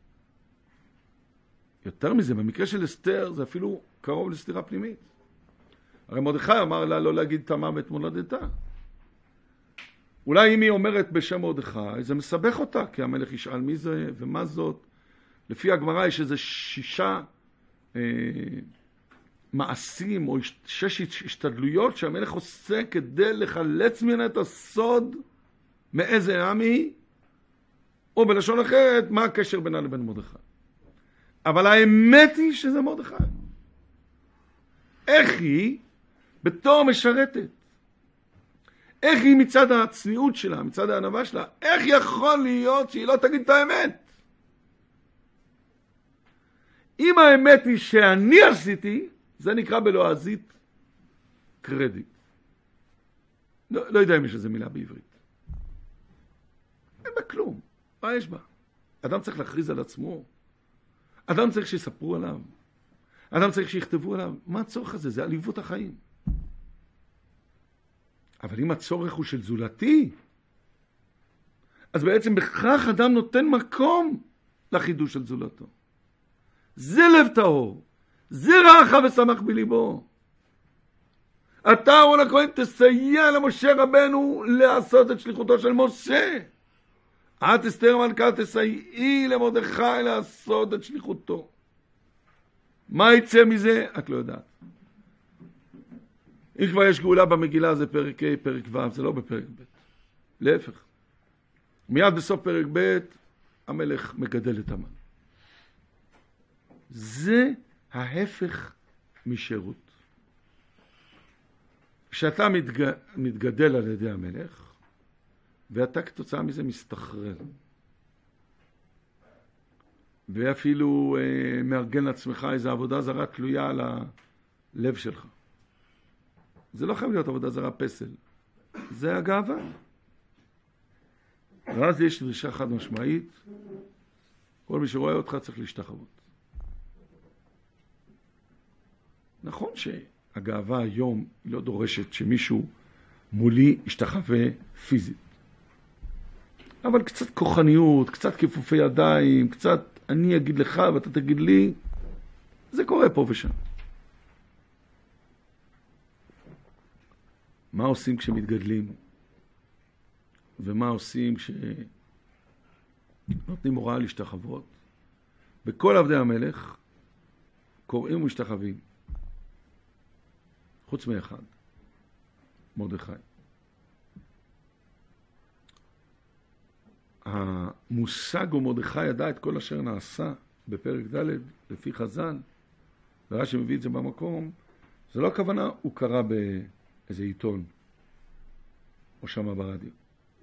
Speaker 1: יותר מזה, במקרה של אסתר, זה אפילו קרוב לסתירה פנימית. הרי מרדכי אמר לה לא להגיד תמם את מולדתה. אולי אם היא אומרת בשם מרדכי, זה מסבך אותה, כי המלך ישאל מי זה ומה זאת. לפי הגמרא יש איזה שישה אה, מעשים או שש השתדלויות שהמלך עושה כדי לחלץ ממנה את הסוד מאיזה עם היא, או בלשון אחרת, מה הקשר בינה לבין מרדכי. אבל האמת היא שזה מרדכי. איך היא בתור משרתת? איך היא מצד הצניעות שלה, מצד הענווה שלה? איך יכול להיות שהיא לא תגיד את האמת? אם האמת היא שאני עשיתי, זה נקרא בלועזית קרדיט. לא, לא יודע אם יש איזה מילה בעברית. אין בה כלום. מה יש בה? אדם צריך להכריז על עצמו. אדם צריך שיספרו עליו. אדם צריך שיכתבו עליו. מה הצורך הזה? זה עליבות החיים. אבל אם הצורך הוא של זולתי, אז בעצם בכך אדם נותן מקום לחידוש של זולתו. זה לב טהור. זה רעך ושמח בליבו. אתה אהרון הכהן תסייע למשה רבנו לעשות את שליחותו של משה. את אסתר המלכה תסייעי למרדכי לעשות את שליחותו. מה יצא מזה? את לא יודעת. אם כבר יש גאולה במגילה זה פרק ה', פרק ו', זה לא בפרק ב'. להפך. מיד בסוף פרק ב' המלך מגדל את המן. זה ההפך משירות. כשאתה מתג... מתגדל על ידי המלך, ואתה כתוצאה מזה מסתחרר. ואפילו אה, מארגן לעצמך איזו עבודה זרה תלויה על הלב שלך. זה לא חייב להיות עבודה זרה פסל. זה הגאווה. ואז יש דרישה חד משמעית, כל מי שרואה אותך צריך להשתחוות. נכון שהגאווה היום היא לא דורשת שמישהו מולי ישתחווה פיזית. אבל קצת כוחניות, קצת כיפופי ידיים, קצת אני אגיד לך ואתה תגיד לי, זה קורה פה ושם. מה עושים כשמתגדלים? ומה עושים כשנותנים הוראה להשתחוות? בכל עבדי המלך קוראים ומשתחווים. חוץ מאחד, מרדכי. המושג ומרדכי ידע את כל אשר נעשה בפרק ד' לפי חז"ל, ורש"י מביא את זה במקום, זה לא הכוונה, הוא קרא באיזה עיתון, או שמה ברדיו.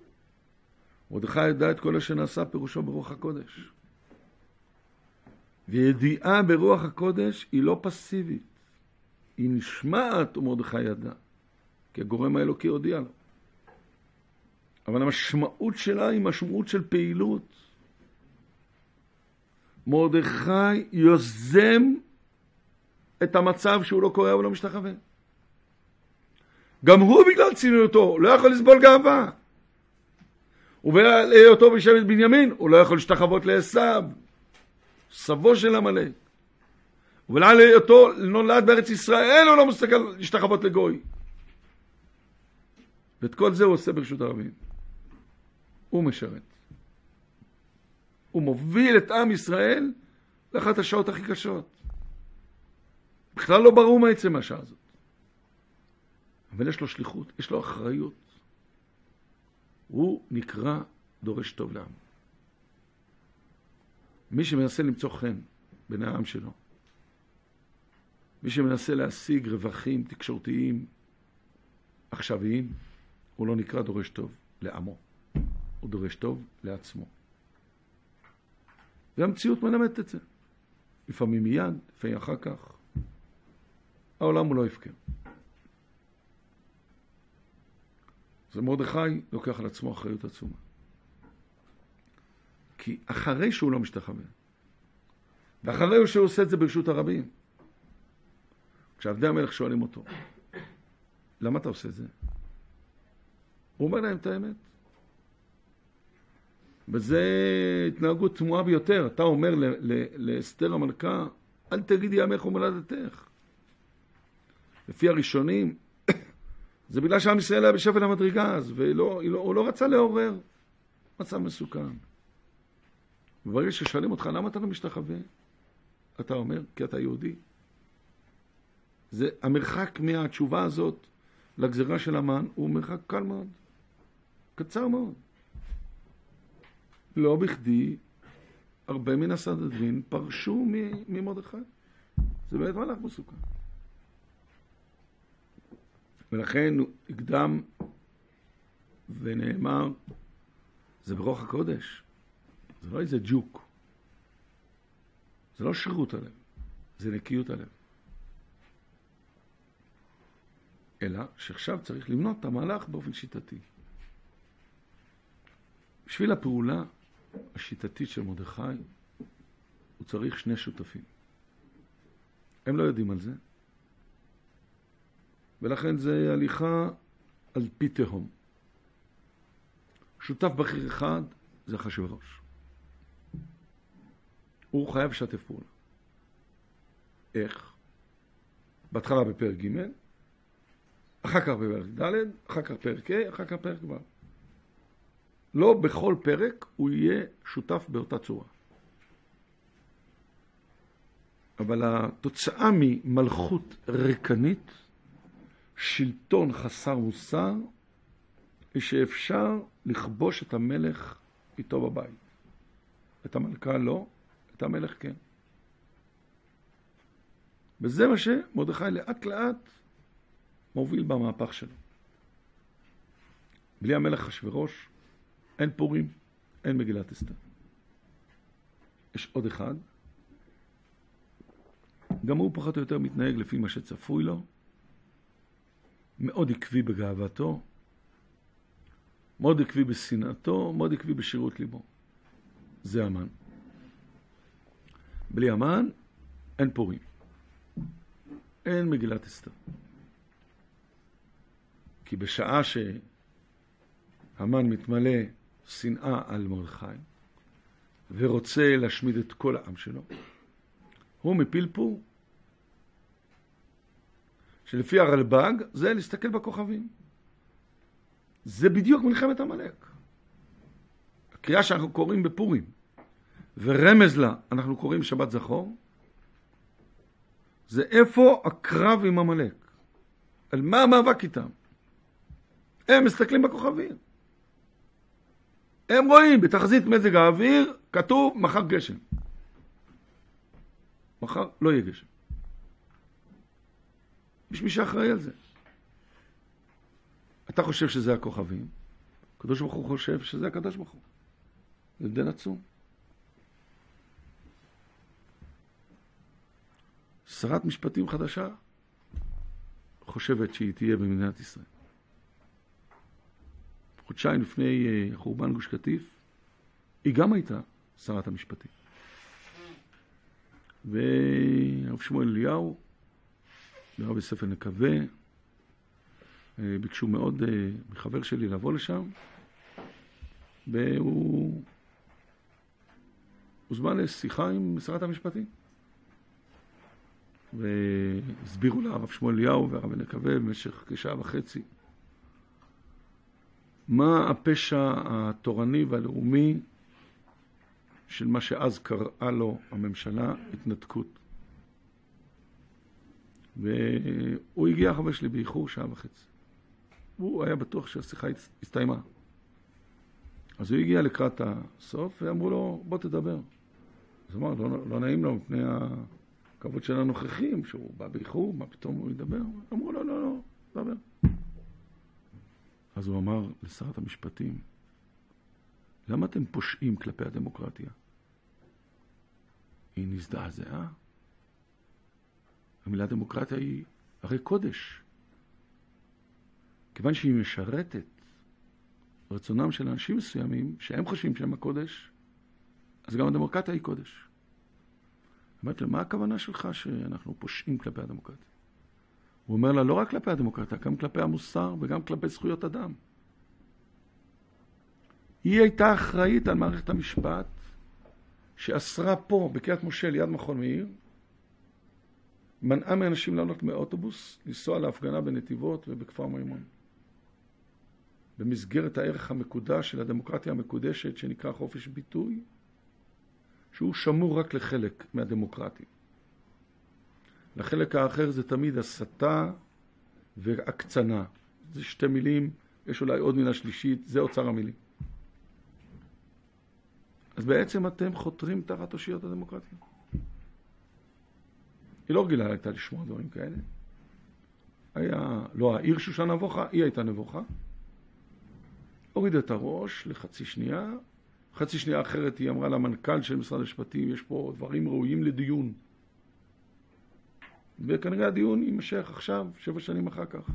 Speaker 1: מרדכי ידע את כל אשר נעשה פירושו ברוח הקודש. וידיעה ברוח הקודש היא לא פסיבית. היא נשמעת ומרדכי ידע, כי הגורם האלוקי הודיע לו. אבל המשמעות שלה היא משמעות של פעילות. מרדכי יוזם את המצב שהוא לא קורא ולא משתחווה. גם הוא בגלל צניעותו לא יכול לסבול גאווה. ובהיותו בשבט בנימין הוא לא יכול להשתחוות לעשיו, סבו של עמלק. ובגלל היותו נולד בארץ ישראל הוא לא מסתכל להשתחוות לגוי. ואת כל זה הוא עושה ברשות הרבים. הוא משרת. הוא מוביל את עם ישראל לאחת השעות הכי קשות. בכלל לא ברור מה יצא מהשעה הזאת. אבל יש לו שליחות, יש לו אחריות. הוא נקרא דורש טוב לעם. מי שמנסה למצוא חן בין העם שלו, מי שמנסה להשיג רווחים תקשורתיים עכשוויים, הוא לא נקרא דורש טוב לעמו. הוא דורש טוב לעצמו. והמציאות מלמדת את זה. לפעמים מיד, לפעמים אחר כך. העולם הוא לא הפקר. אז מרדכי לוקח על עצמו אחריות עצומה. כי אחרי שהוא לא משתחווה, ואחרי שהוא עושה את זה ברשות הרבים, כשעבדי המלך שואלים אותו, למה אתה עושה את זה? הוא אומר להם את האמת. וזה התנהגות תמוהה ביותר. אתה אומר לאסתר המלכה, אל תגידי עמך ומולדתך. לפי הראשונים, זה בגלל שעם ישראל היה בשפל המדרגה אז, והוא לא רצה לעורר. מצב מסוכן. וברגע ששואלים אותך, למה אתה לא משתחווה? אתה אומר, כי אתה יהודי. זה המרחק מהתשובה הזאת לגזרה של המן, הוא מרחק קל מאוד. קצר מאוד. לא בכדי, הרבה מן הסנהדרין פרשו ממרדכי. זה באמת מהלך מסוכן. ולכן הוא הקדם ונאמר, זה ברוח הקודש. זה לא איזה ג'וק. זה לא שירות הלב. זה נקיות הלב. אלא שעכשיו צריך למנות את המהלך באופן שיטתי. בשביל הפעולה השיטתית של מרדכי, הוא צריך שני שותפים. הם לא יודעים על זה. ולכן זה הליכה על פי תהום. שותף בכיר אחד זה אחשוורוש. הוא חייב לשתף פעולה. איך? בהתחלה בפרק ג', אחר כך בפרק ד', אחר כך פרק ה', אחר כך פרק ו'. לא בכל פרק הוא יהיה שותף באותה צורה. אבל התוצאה ממלכות ריקנית, שלטון חסר מוסר, היא שאפשר לכבוש את המלך איתו בבית. את המלכה לא, את המלך כן. וזה מה שמרדכי לאט לאט מוביל במהפך שלו. בלי המלך אחשוורוש אין פורים, אין מגילת אסתר. יש עוד אחד, גם הוא פחות או יותר מתנהג לפי מה שצפוי לו, מאוד עקבי בגאוותו, מאוד עקבי בשנאתו, מאוד עקבי בשירות ליבו. זה המן. בלי המן אין פורים. אין מגילת אסתר. כי בשעה שהמן מתמלא שנאה על מרדכי ורוצה להשמיד את כל העם שלו, הוא מפיל פור. שלפי הרלב"ג זה להסתכל בכוכבים. זה בדיוק מלחמת עמלק. הקריאה שאנחנו קוראים בפורים, ורמז לה אנחנו קוראים שבת זכור, זה איפה הקרב עם עמלק. על מה המאבק איתם? הם מסתכלים בכוכבים. הם רואים בתחזית מזג האוויר, כתוב מחר גשם. מחר לא יהיה גשם. יש מי שאחראי על זה. אתה חושב שזה הכוכבים, הקדוש ברוך הוא חושב שזה הקדוש ברוך הוא. זה הבדל עצום. שרת משפטים חדשה חושבת שהיא תהיה במדינת ישראל. חודשיים לפני חורבן גוש קטיף, היא גם הייתה שרת המשפטים. והרב שמואל אליהו, והרב יוסף נקווה, ביקשו מאוד מחבר שלי לבוא לשם, והוא הוזמן לשיחה עם שרת המשפטים. והסבירו לה הרב שמואל אליהו והרב נקווה במשך כשעה וחצי מה הפשע התורני והלאומי של מה שאז קראה לו הממשלה התנתקות. והוא הגיע החבר שלי באיחור שעה וחצי. הוא היה בטוח שהשיחה הסתיימה. אז הוא הגיע לקראת הסוף ואמרו לו בוא תדבר. אז הוא אמר לא, לא נעים לו מפני הכבוד של הנוכחים שהוא בא באיחור, מה פתאום הוא ידבר? אמרו לו לא לא, דבר. אז הוא אמר לשרת המשפטים, למה אתם פושעים כלפי הדמוקרטיה? היא נזדעזעה. המילה דמוקרטיה היא הרי קודש. כיוון שהיא משרתת רצונם של אנשים מסוימים, שהם חושבים שהם הקודש, אז גם הדמוקרטיה היא קודש. אמרת לה, מה הכוונה שלך שאנחנו פושעים כלפי הדמוקרטיה? הוא אומר לה, לא רק כלפי הדמוקרטיה, גם כלפי המוסר וגם כלפי זכויות אדם. היא הייתה אחראית על מערכת המשפט, שאסרה פה, בקריית משה, ליד מכון מאיר, מנעה מאנשים לעלות מאוטובוס, לנסוע להפגנה בנתיבות ובכפר מימון. במסגרת הערך המקודש של הדמוקרטיה המקודשת, שנקרא חופש ביטוי, שהוא שמור רק לחלק מהדמוקרטיה. לחלק האחר זה תמיד הסתה והקצנה. זה שתי מילים, יש אולי עוד מילה שלישית, זה אוצר המילים. אז בעצם אתם חותרים תחת אושיות הדמוקרטיה. היא לא רגילה הייתה לשמוע דברים כאלה. היה, לא העיר שושן נבוכה, היא הייתה נבוכה. הורידה את הראש לחצי שנייה, חצי שנייה אחרת היא אמרה למנכ"ל של משרד המשפטים, יש פה דברים ראויים לדיון. וכנראה הדיון יימשך עכשיו, שבע שנים אחר כך.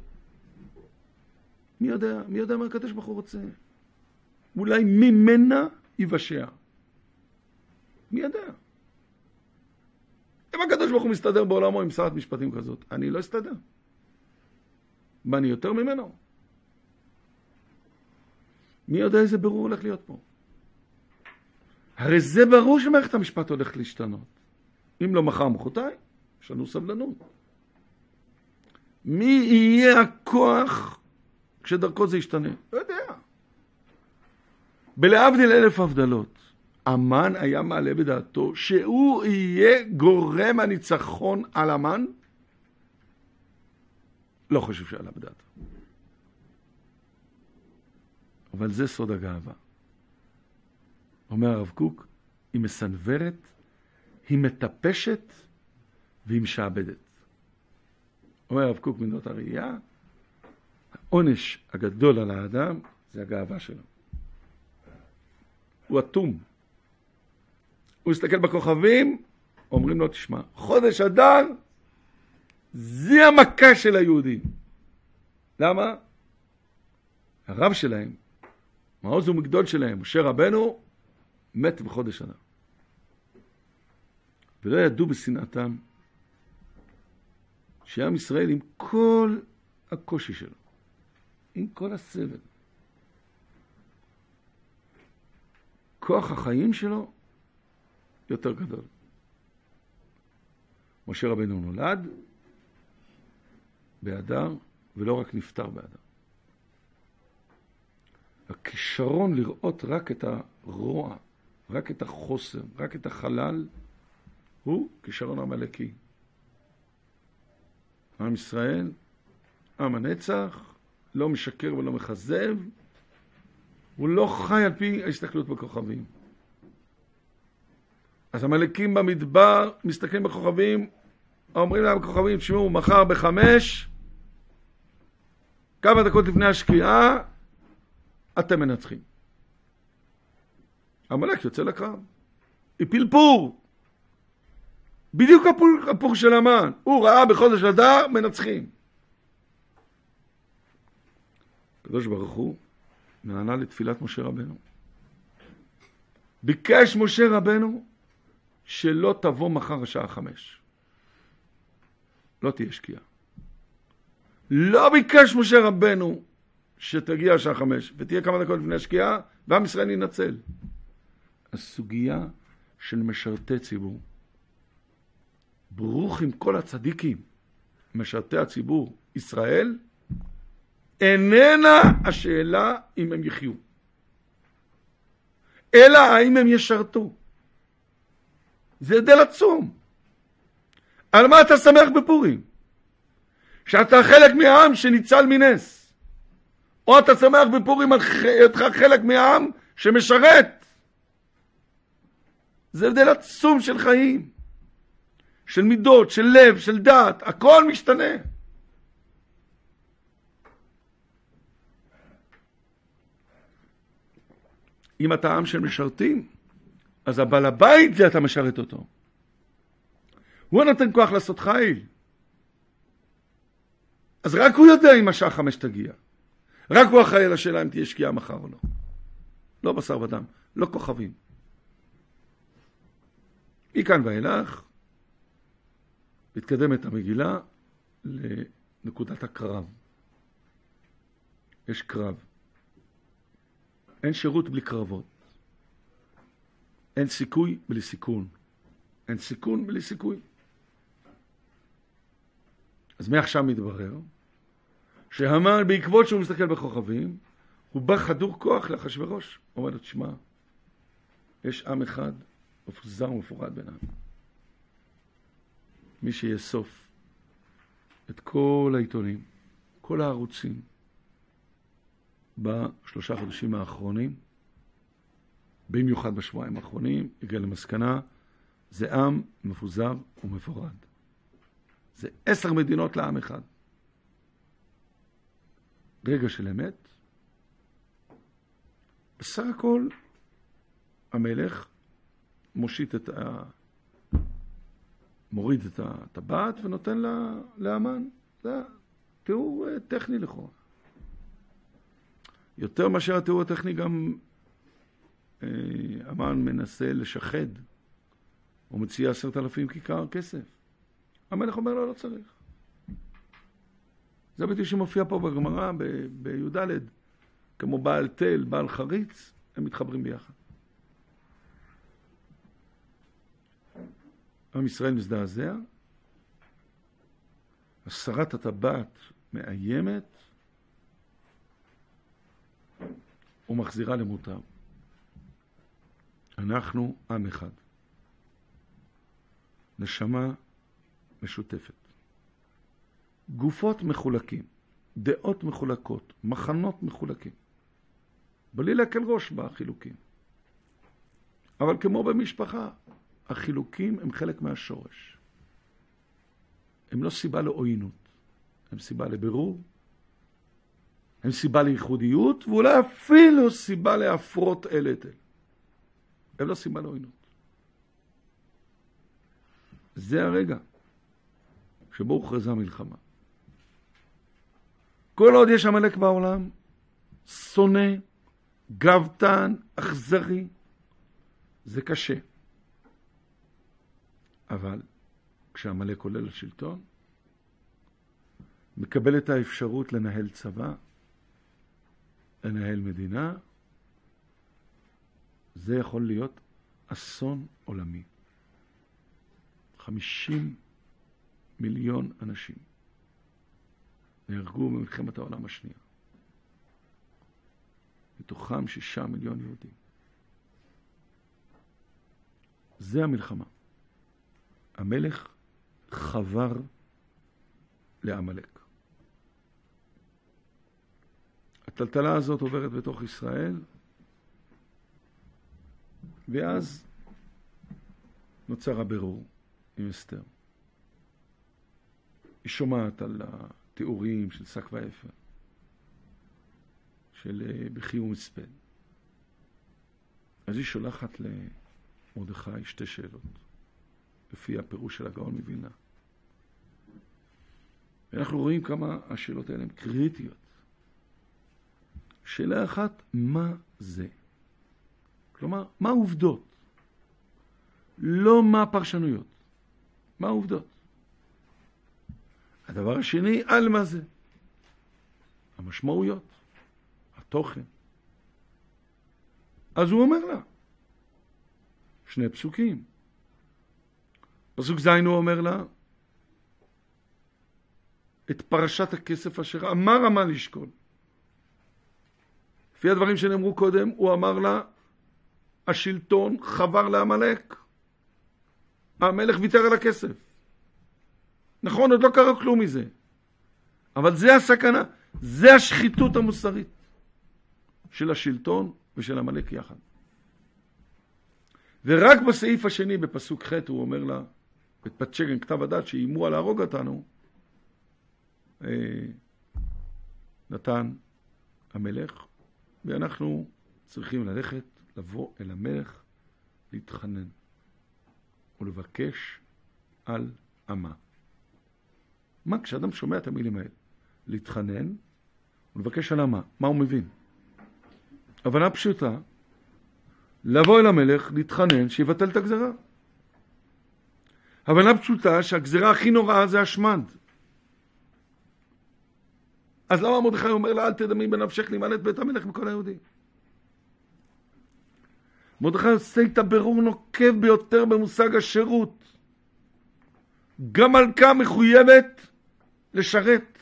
Speaker 1: מי יודע, מי יודע מה הקדוש ברוך הוא רוצה? אולי ממנה יבשע. מי יודע? אם הקדוש ברוך הוא מסתדר בעולמו עם שרת משפטים כזאת, אני לא אסתדר. מה, אני יותר ממנו? מי יודע איזה ברור הולך להיות פה? הרי זה ברור שמערכת המשפט הולך להשתנות. אם לא מחר מחרתיים, יש לנו סבלנות. מי יהיה הכוח כשדרכו זה ישתנה? לא יודע. בלהבדיל אלף הבדלות, המן היה מעלה בדעתו שהוא יהיה גורם הניצחון על המן? לא חושב שעלה בדעתו. אבל זה סוד הגאווה. אומר הרב קוק, היא מסנוורת, היא מטפשת והיא משעבדת. אומר הרב קוק מנהות הראייה, העונש הגדול על האדם זה הגאווה שלו. הוא אטום. הוא מסתכל בכוכבים, אומרים לו, תשמע, חודש אדר, זה המכה של היהודים. למה? הרב שלהם, מעוז ומגדול שלהם, משה רבנו, מת בחודש אדר. ולא ידעו בשנאתם, שעם ישראל עם כל הקושי שלו, עם כל הסבל, כוח החיים שלו יותר גדול. משה רבנו נולד באדר, ולא רק נפטר באדר. הכישרון לראות רק את הרוע, רק את החוסר, רק את החלל, הוא כישרון המלאקי. עם ישראל, עם הנצח, לא משקר ולא מחזב, הוא לא חי על פי ההסתכלות בכוכבים. אז המלאקים במדבר מסתכלים בכוכבים, אומרים להם בכוכבים, תשמעו, מחר בחמש, כמה דקות לפני השקיעה, אתם מנצחים. המלאק יוצא לקרב. הפיל פור. בדיוק הפוך של המן. הוא ראה בחודש אדר מנצחים. הקדוש ברוך הוא נענה לתפילת משה רבנו. ביקש משה רבנו שלא תבוא מחר השעה חמש. לא תהיה שקיעה. לא ביקש משה רבנו שתגיע השעה חמש ותהיה כמה דקות לפני השקיעה ועם ישראל ינצל. הסוגיה של משרתי ציבור. ברוך עם כל הצדיקים, משרתי הציבור ישראל, איננה השאלה אם הם יחיו, אלא האם הם ישרתו. זה הבדל עצום. על מה אתה שמח בפורים? שאתה חלק מהעם שניצל מנס, או אתה שמח בפורים על היותך חלק מהעם שמשרת. זה הבדל עצום של חיים, של מידות, של לב, של דעת, הכל משתנה. אם אתה עם של משרתים, אז הבעל הבית זה אתה משרת אותו. הוא נותן כוח לעשות חיל. אז רק הוא יודע אם השעה חמש תגיע. רק הוא אחראי לשאלה אם תהיה שקיעה מחר או לא. לא בשר ודם, לא כוכבים. מכאן ואילך, מתקדמת המגילה לנקודת הקרב. יש קרב. אין שירות בלי קרבות. אין סיכוי בלי סיכון. אין סיכון בלי סיכוי. אז מעכשיו מתברר שהמן בעקבות שהוא מסתכל בכוכבים, הוא בא חדור כוח לאחשוורוש. הוא אומר לו, תשמע, יש עם אחד מפוזר ומפורד בינם. מי שיאסוף את כל העיתונים, כל הערוצים, בשלושה חודשים האחרונים, במיוחד בשבועיים האחרונים, הגיע למסקנה, זה עם מפוזר ומפורד. זה עשר מדינות לעם אחד. רגע של אמת, בסך הכל המלך מושיט את ה... מוריד את הטבעת ונותן לה, לאמן. זה תיאור טכני לכאורה. יותר מאשר התיאור הטכני גם אה, אמן מנסה לשחד. הוא מציע עשרת אלפים כיכר כסף. המלך אומר לו, לא צריך. זה בדיוק שמופיע פה בגמרא, בי"ד, כמו בעל תל, בעל חריץ, הם מתחברים ביחד. עם ישראל מזדעזע, הסרת הטבעת מאיימת, ומחזירה למוטב. אנחנו עם אחד. נשמה משותפת. גופות מחולקים, דעות מחולקות, מחנות מחולקים. בלי להקל ראש בחילוקים. אבל כמו במשפחה, החילוקים הם חלק מהשורש. הם לא סיבה לעוינות, הם סיבה לבירור, הם סיבה לייחודיות, ואולי אפילו סיבה להפרות אל את אל. הם לא סיבה לעוינות. זה הרגע שבו הוכרזה מלחמה. כל עוד יש עמלק בעולם, שונא, גבתן, אכזרי, זה קשה. אבל כשעמלק עולה לשלטון, מקבל את האפשרות לנהל צבא, לנהל מדינה, זה יכול להיות אסון עולמי. חמישים מיליון אנשים נהרגו במלחמת העולם השנייה. מתוכם שישה מיליון יהודים. זה המלחמה. המלך חבר לעמלק. הטלטלה הזאת עוברת בתוך ישראל, ואז נוצר הבירור עם אסתר. היא שומעת על התיאורים של שק ואפר, של בכי ומספד. אז היא שולחת למרדכי שתי שאלות. לפי הפירוש של הגאון מווילנה. ואנחנו רואים כמה השאלות האלה הן קריטיות. שאלה אחת, מה זה? כלומר, מה העובדות? לא מה הפרשנויות. מה העובדות? הדבר השני, על מה זה? המשמעויות, התוכן. אז הוא אומר לה, שני פסוקים. פסוק זין הוא אומר לה, את פרשת הכסף אשר אמר המן לשקול. לפי הדברים שנאמרו קודם, הוא אמר לה, השלטון חבר לעמלק. המלך ויתר על הכסף. נכון, עוד לא קרה כלום מזה. אבל זה הסכנה, זה השחיתות המוסרית של השלטון ושל עמלק יחד. ורק בסעיף השני, בפסוק ח' הוא אומר לה, את פתשגן כתב הדת שאיימו על להרוג אותנו, נתן המלך, ואנחנו צריכים ללכת, לבוא אל המלך, להתחנן ולבקש על עמה. מה כשאדם שומע את המילים האלה? להתחנן ולבקש על עמה. מה הוא מבין? הבנה פשוטה, לבוא אל המלך, להתחנן, שיבטל את הגזרה. הבנה פשוטה שהגזרה הכי נוראה זה השמד. אז למה מרדכי אומר לה, אל תדמי בנפשך למען את בית המלך מכל היהודים? מרדכי עושה איתה ברור נוקב ביותר במושג השירות. גם מלכה מחויבת לשרת.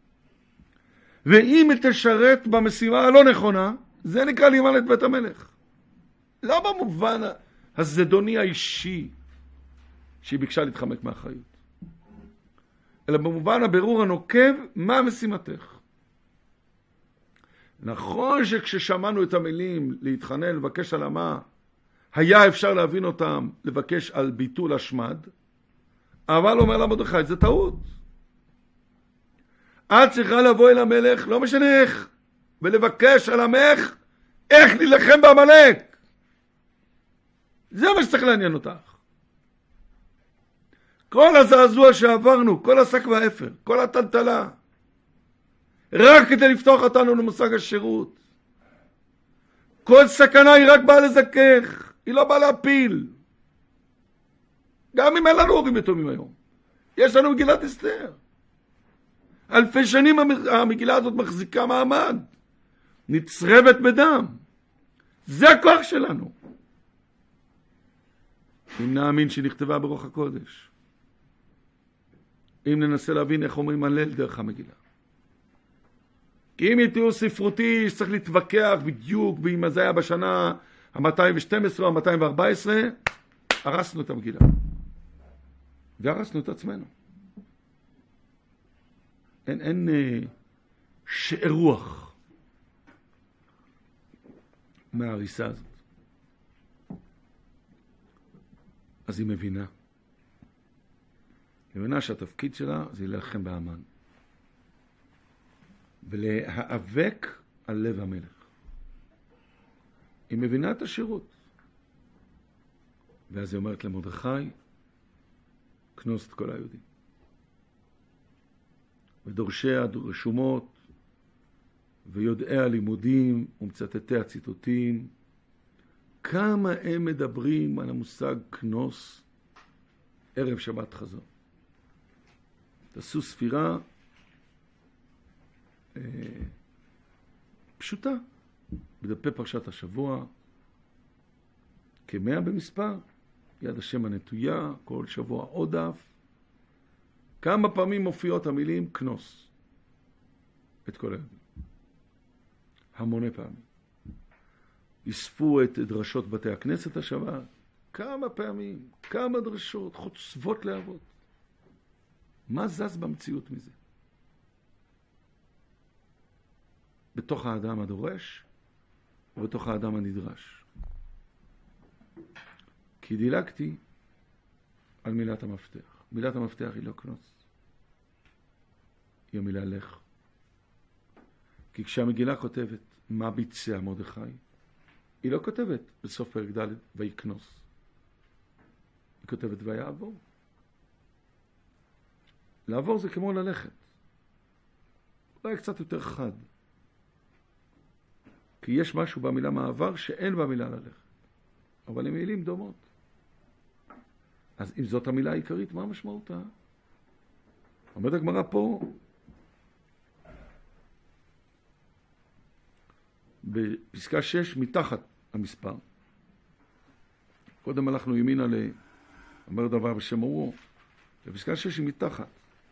Speaker 1: ואם היא תשרת במשימה הלא נכונה, זה נקרא למען את בית המלך. לא במובן הזדוני האישי שהיא ביקשה להתחמק מאחריות. אלא במובן הבירור הנוקב, מה משימתך? נכון שכששמענו את המילים להתחנן, לבקש על עמה, היה אפשר להבין אותם, לבקש על ביטול השמד, אבל אומר לה מרדכי, זה טעות. את צריכה לבוא אל המלך, לא משנה איך, ולבקש על עמך, איך להילחם בעמלק. זה מה שצריך לעניין אותך. כל הזעזוע שעברנו, כל השק והאפר, כל הטלטלה, רק כדי לפתוח אותנו למושג השירות. כל סכנה היא רק באה לזכך, היא לא באה להפיל. גם אם אין לנו הורים יתומים היום. יש לנו מגילת אסתר. אלפי שנים המגילה הזאת מחזיקה מעמד. נצרבת בדם. זה הכוח שלנו. אם נאמין שנכתבה ברוח הקודש. אם ננסה להבין איך אומרים הלל דרך המגילה. כי אם היא תיאור ספרותי, שצריך להתווכח בדיוק, ואם זה היה בשנה ה-מאתיים ושתים עשרה או ה-מאתיים וארבע עשרה, הרסנו את המגילה. והרסנו את עצמנו. אין, אין אה, שאר רוח מההריסה הזאת. אז היא מבינה. היא מבינה שהתפקיד שלה זה להילחם בהמן. ולהיאבק על לב המלך. היא מבינה את השירות. ואז היא אומרת למרדכי, כנוס את כל היהודים. ודורשי הרשומות, ויודעי הלימודים, ומצטטי הציטוטים, כמה הם מדברים על המושג כנוס ערב שבת חזון. תעשו ספירה אה, פשוטה, בדפי פרשת השבוע, כמאה במספר, יד השם הנטויה, כל שבוע עוד דף. כמה פעמים מופיעות המילים כנוס את כל היהודים. המוני פעמים. יספו את דרשות בתי הכנסת השבת. כמה פעמים, כמה דרשות, חוצבות להבות. מה זז במציאות מזה? בתוך האדם הדורש ובתוך האדם הנדרש. כי דילגתי על מילת המפתח. מילת המפתח היא לא כנוס. היא המילה לך. כי כשהמגילה כותבת מה ביצע מרדכי, היא לא כותבת בסוף פרק ד' ויקנוס. היא היא כותבת ויעבור. לעבור זה כמו ללכת. אולי קצת יותר חד. כי יש משהו במילה מעבר שאין במילה ללכת. אבל הם מילים דומות. אז אם זאת המילה העיקרית, מה המשמעותה? אומרת הגמרא פה, בפסקה שש, מתחת המספר. קודם הלכנו ימינה ל... אומר דבר בשם אורו. בפסקה שש היא מתחת.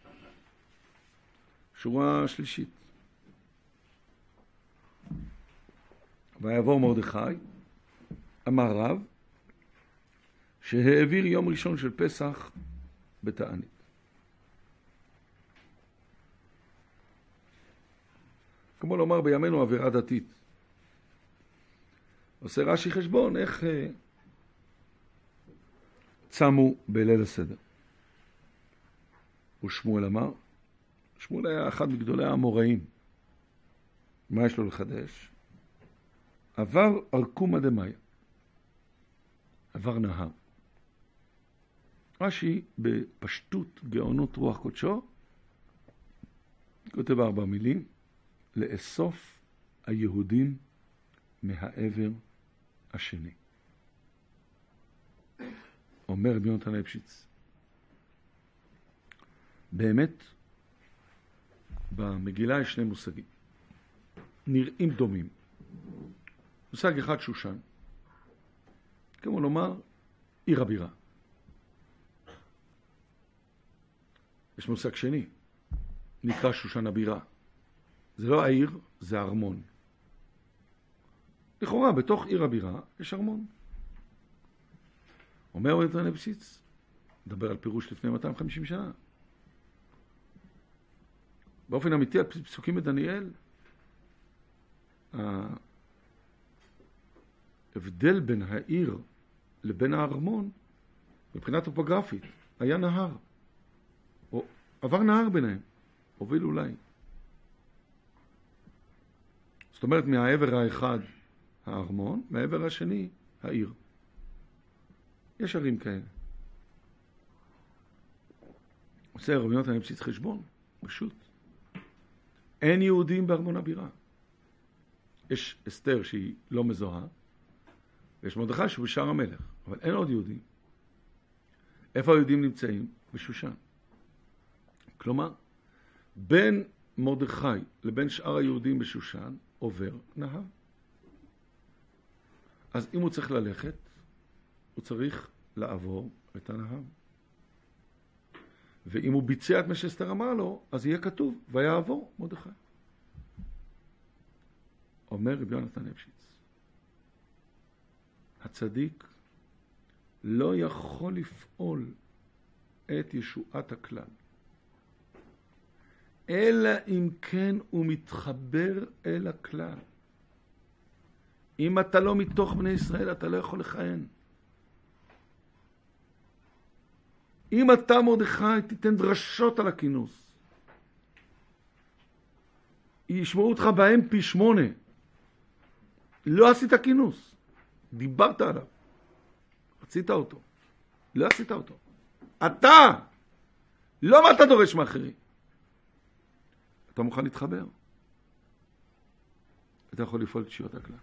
Speaker 1: שורה שלישית. ויעבור מרדכי, אמר רב, שהעביר יום ראשון של פסח בתענית. כמו לומר בימינו עבירה דתית. עושה רש"י חשבון איך אה, צמו בליל הסדר. ושמואל אמר, שמואל היה אחד מגדולי האמוראים. מה יש לו לחדש? עבר ארקומה דמאיה. עבר נהר. רש"י בפשטות גאונות רוח קודשו כותב ארבע מילים, לאסוף היהודים מהעבר השני. אומר רבי יונתן ליפשיץ, באמת במגילה יש שני מושגים נראים דומים. מושג אחד שושן, כמו לומר עיר הבירה. יש מושג שני, נקרא שושן הבירה. זה לא העיר, זה ארמון. לכאורה, בתוך עיר הבירה יש ארמון. אומר רבי יונתן ליפשיץ, מדבר על פירוש לפני מאתיים וחמישים שנה. באופן אמיתי, על פסוקים בדניאל, ההבדל בין העיר לבין הארמון, מבחינה טופוגרפית, היה נהר. או עבר נהר ביניהם, הוביל אולי. זאת אומרת, מהעבר האחד הארמון, מהעבר השני העיר. יש ערים כאלה. עושה רבי יונתן ליפשיץ חשבון, פשוט. אין יהודים בארמון הבירה. יש אסתר שהיא לא מזוהה, ויש מרדכי שהוא בשער המלך, אבל אין עוד יהודים. איפה היהודים נמצאים? בשושן. כלומר, בין מרדכי לבין שאר היהודים בשושן עובר נהר. אז אם הוא צריך ללכת, הוא צריך לעבור את הנהר. ואם הוא ביצע את מה שאסתר אמר לו, אז יהיה כתוב, ויעבור מרדכי. אומר רבי יונתן ליפשיץ, הצדיק לא יכול לפעול את ישועת הכלל, אלא אם כן הוא מתחבר אל הכלל. אם אתה לא מתוך בני ישראל, אתה לא יכול לכהן. אם אתה מרדכי, תיתן דרשות על הכינוס. ישמעו אותך בהם פי שמונה. לא עשית כינוס. דיברת עליו. רצית אותו. לא עשית אותו. אתה! לא מה אתה דורש מאחרים. אתה מוכן להתחבר. אתה יכול לפעול את שיעות הכלל.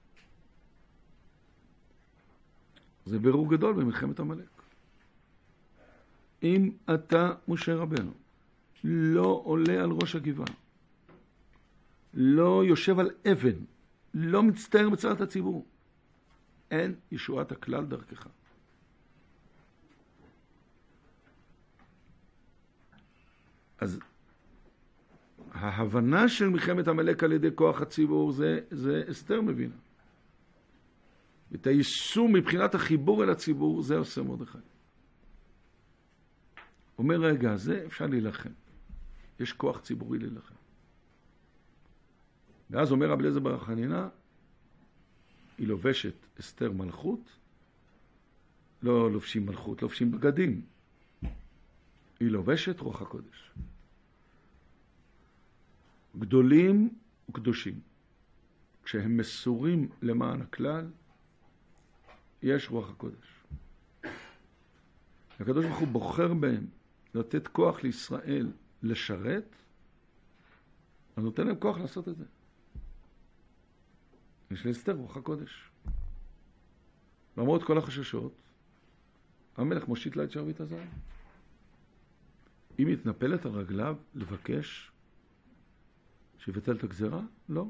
Speaker 1: זה ברור גדול במלחמת עמלק. אם אתה, משה רבנו, לא עולה על ראש הגבעה, לא יושב על אבן, לא מצטער בצרת הציבור, אין ישועת הכלל דרכך. אז ההבנה של מלחמת עמלק על ידי כוח הציבור זה, זה אסתר מבינה. את היישום מבחינת החיבור אל הציבור זה עושה מרדכי. אומר רגע, זה אפשר להילחם. יש כוח ציבורי להילחם. ואז אומר רבי אליעזר בר חנינא, היא לובשת אסתר מלכות, לא לובשים מלכות, לובשים בגדים. היא לובשת רוח הקודש. גדולים וקדושים, כשהם מסורים למען הכלל, יש רוח הקודש. הקדוש ברוך הוא בוחר בהם לתת כוח לישראל לשרת, אז נותן להם כוח לעשות את זה. יש לאסתר רוח הקודש. למרות כל החששות, המלך מושיט לה את שרביט הזהב. היא מתנפלת על רגליו לבקש שיבטל את הגזרה? לא.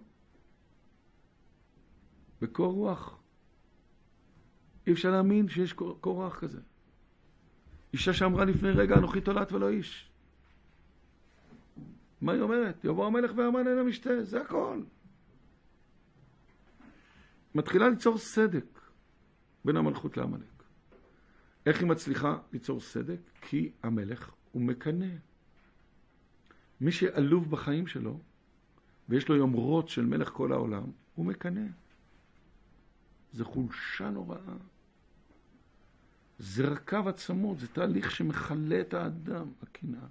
Speaker 1: בקור רוח. אי אפשר להאמין שיש קור, קור רוח כזה. אישה שאמרה לפני רגע, אנוכי תולעת ולא איש. מה היא אומרת? יבוא המלך והמן אין המשתה, זה הכל. מתחילה ליצור סדק בין המלכות לעמלק. איך היא מצליחה ליצור סדק? כי המלך הוא מקנה. מי שעלוב בחיים שלו, ויש לו יומרות של מלך כל העולם, הוא מקנה. זה חולשה נוראה. זה רקב עצמות, זה תהליך שמחלה את האדם, הקנאה.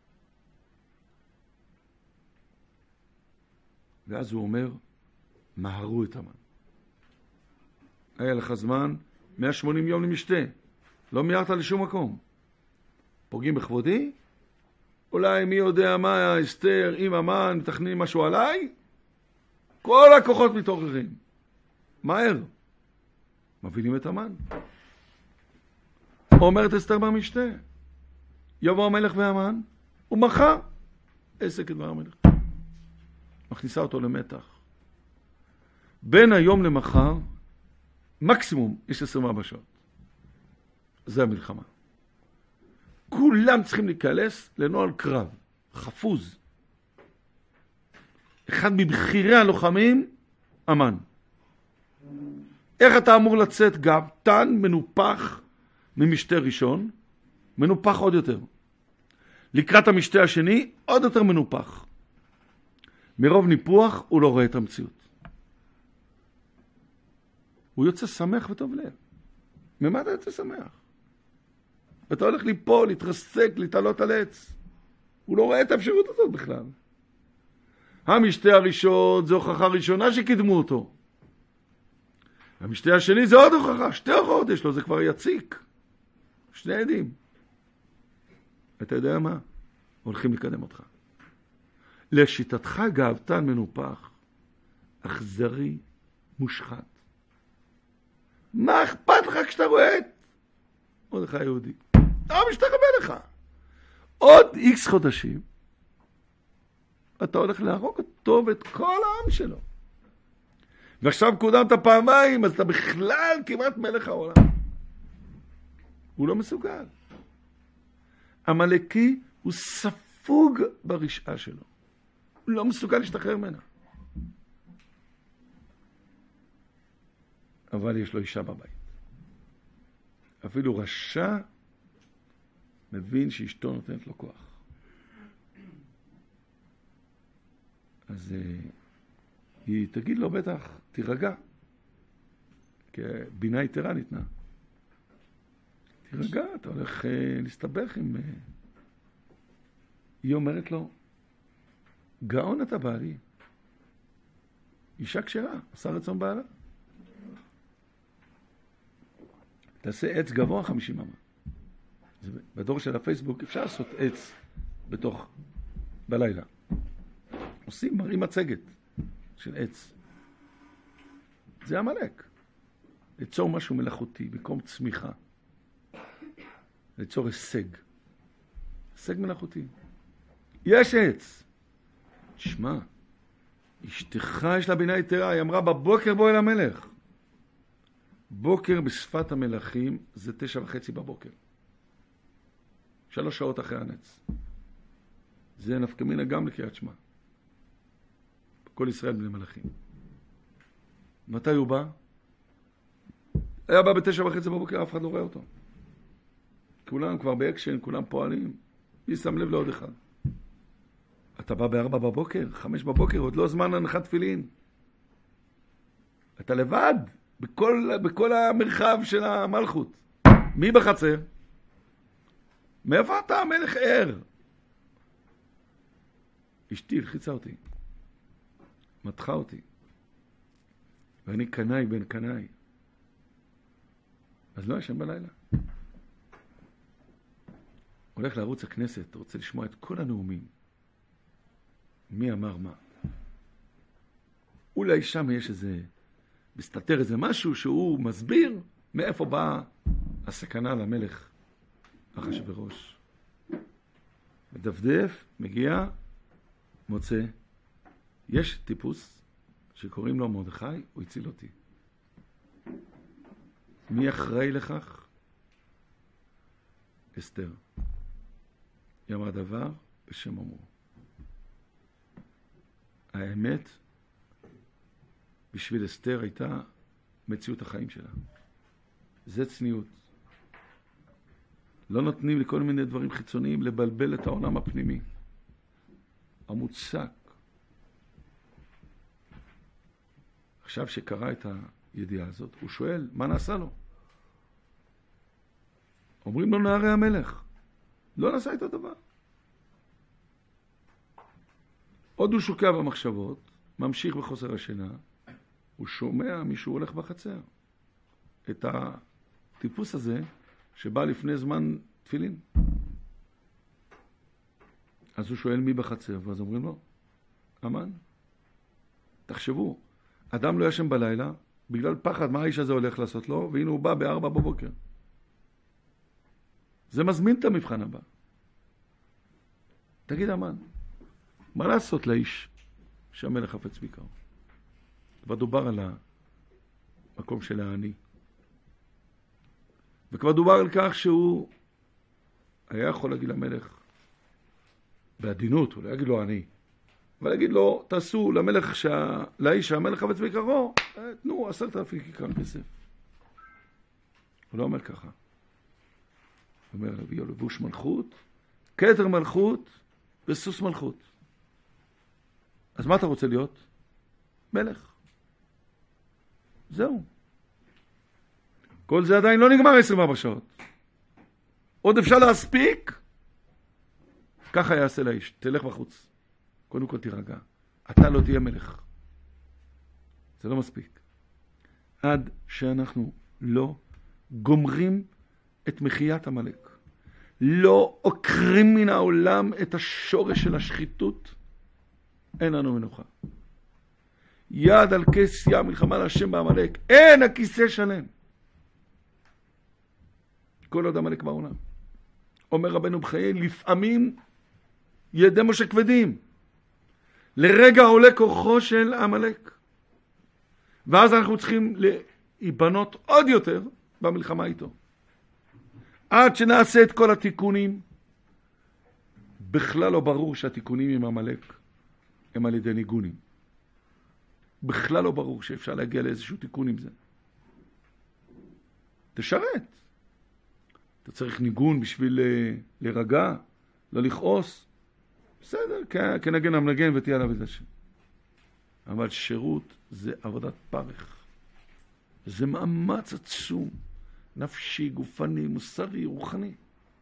Speaker 1: ואז הוא אומר, מהרו את המן. היה לך זמן, מאה ושמונים יום למשתה. לא מיירת לשום מקום. פוגעים בכבודי? אולי מי יודע מה, אסתר, עם המן, מתכננים משהו עליי? כל הכוחות מתעוררים. מהר. מבינים את המן. אומרת אסתר במשתה. יבוא המלך והמן, ומחר עסק את דבר המלך. מכניסה אותו למתח. בין היום למחר, מקסימום יש עשרים וארבע שעות. זה המלחמה. כולם צריכים להיכנס לנועל קרב, חפוז. אחד מבחירי הלוחמים, המן. איך אתה אמור לצאת גאוותן, מנופח ממשתה ראשון, מנופח עוד יותר. לקראת המשתה השני, עוד יותר מנופח. מרוב ניפוח הוא לא רואה את המציאות. הוא יוצא שמח וטוב לב. ממה אתה יוצא שמח? אתה הולך ליפול, להתרסק, להתעלות על עץ. הוא לא רואה את האפשרות הזאת בכלל. המשתה הראשון זה הוכחה ראשונה שקידמו אותו. המשתה השני זה עוד הוכחה, שתי הוכחות יש לו, זה כבר יציק. שני עדים. אתה יודע מה? הולכים לקדם אותך. לשיטתך גאוותן מנופח, אכזרי, מושחת. מה אכפת לך כשאתה רואה את מרדכי היהודי? לא משתחווה לך. עוד איקס חודשים, אתה הולך להרוג אותו ואת כל העם שלו. ועכשיו קודמת פעמיים, אז אתה בכלל כמעט מלך העולם. הוא לא מסוגל. המלאקי הוא ספוג ברשעה שלו. הוא לא מסוגל להשתחרר ממנה. אבל יש לו אישה בבית. אפילו רשע מבין שאשתו נותנת לו כוח. אז היא תגיד לו בטח, תירגע. כי בינה יתרה ניתנה. תירגע, אתה הולך להסתבך עם... היא אומרת לו, גאון אתה בעלי. אישה כשרה, עשה רצון בעלה. תעשה עץ גבוה חמישים אמה. בדור של הפייסבוק אפשר לעשות עץ בתוך, בלילה. עושים, מראים מצגת של עץ. זה המלאק. ליצור משהו מלאכותי, במקום צמיחה. ליצור הישג. הישג מלאכותי. יש עץ. תשמע, אשתך יש לה בינה יתרה, היא אמרה בבוקר בוא אל המלך. בוקר בשפת המלכים זה תשע וחצי בבוקר. שלוש שעות אחרי הנץ. זה נפקא מינה גם לקריאת שמע. כל ישראל בני מלכים. מתי הוא בא? היה בא בתשע וחצי בבוקר, אף אחד לא רואה אותו. כולם כבר באקשן, כולם פועלים. מי שם לב לעוד אחד? אתה בא בארבע בבוקר, חמש בבוקר, עוד לא זמן הנחת תפילין. אתה לבד, בכל, בכל המרחב של המלכות. מי בחצר? מאיפה אתה המלך ער? אשתי הלחיצה אותי. מתחה אותי. ואני קנאי בן קנאי. אז לא ישן בלילה. הולך לערוץ הכנסת, רוצה לשמוע את כל הנאומים. מי אמר מה? אולי שם יש איזה, מסתתר איזה משהו שהוא מסביר מאיפה באה הסכנה למלך אחשוורוש. מדפדף, מגיע, מוצא. יש טיפוס שקוראים לו מרדכי, הוא הציל אותי. מי אחראי לכך? אסתר. היא אמרה דבר בשם אמרו. האמת בשביל אסתר הייתה מציאות החיים שלה. זה צניעות. לא נותנים לכל מיני דברים חיצוניים לבלבל את העולם הפנימי. המוצק. עכשיו שקרא את הידיעה הזאת, הוא שואל, מה נעשה לו? אומרים לו נערי המלך. לא נעשה איתו דבר. עוד הוא שוקע במחשבות, ממשיך בחוסר השינה, הוא שומע מישהו הולך בחצר. את הטיפוס הזה שבא לפני זמן תפילין. אז הוא שואל מי בחצר, ואז אומרים לו, אמן. תחשבו, אדם לא ישן בלילה, בגלל פחד מה האיש הזה הולך לעשות לו, והנה הוא בא בארבע בבוקר. זה מזמין את המבחן הבא. תגיד אמן, מה לעשות לאיש שהמלך חפץ ביקרו? כבר דובר על המקום של העני. וכבר דובר על כך שהוא היה יכול להגיד למלך, בעדינות, הוא לא יגיד לו עני, אבל להגיד לו, תעשו למלך, שה... לאיש שהמלך חפץ ביקרו, תנו עשרת אלפים כיכר כסף. הוא לא אומר ככה. הוא אומר, להביא לבוש מלכות, כתר מלכות וסוס מלכות. אז מה אתה רוצה להיות? מלך. זהו. כל זה עדיין לא נגמר עשרים וארבע שעות. עוד אפשר להספיק? ככה יעשה לאיש. תלך בחוץ. קודם כל תירגע. אתה לא תהיה מלך. זה לא מספיק. עד שאנחנו לא גומרים את מחיית המלך. לא עוקרים מן העולם את השורש של השחיתות. אין לנו מנוחה. יד על כס ים מלחמה להשם בעמלק. אין הכיסא שלם. כל עוד עמלק בעולם. אומר רבנו בחיי, לפעמים ידי משה כבדים. לרגע עולה כוחו של עמלק. ואז אנחנו צריכים להיבנות עוד יותר במלחמה איתו. עד שנעשה את כל התיקונים. בכלל לא ברור שהתיקונים עם עמלק הם על ידי ניגונים. בכלל לא ברור שאפשר להגיע לאיזשהו תיקון עם זה. תשרת. אתה צריך ניגון בשביל להירגע, לא לכעוס. בסדר, כנגן המנגן ותהיה עליו את השם. אבל שירות זה עבודת פרך. זה מאמץ עצום. נפשי, גופני, מוסרי, רוחני.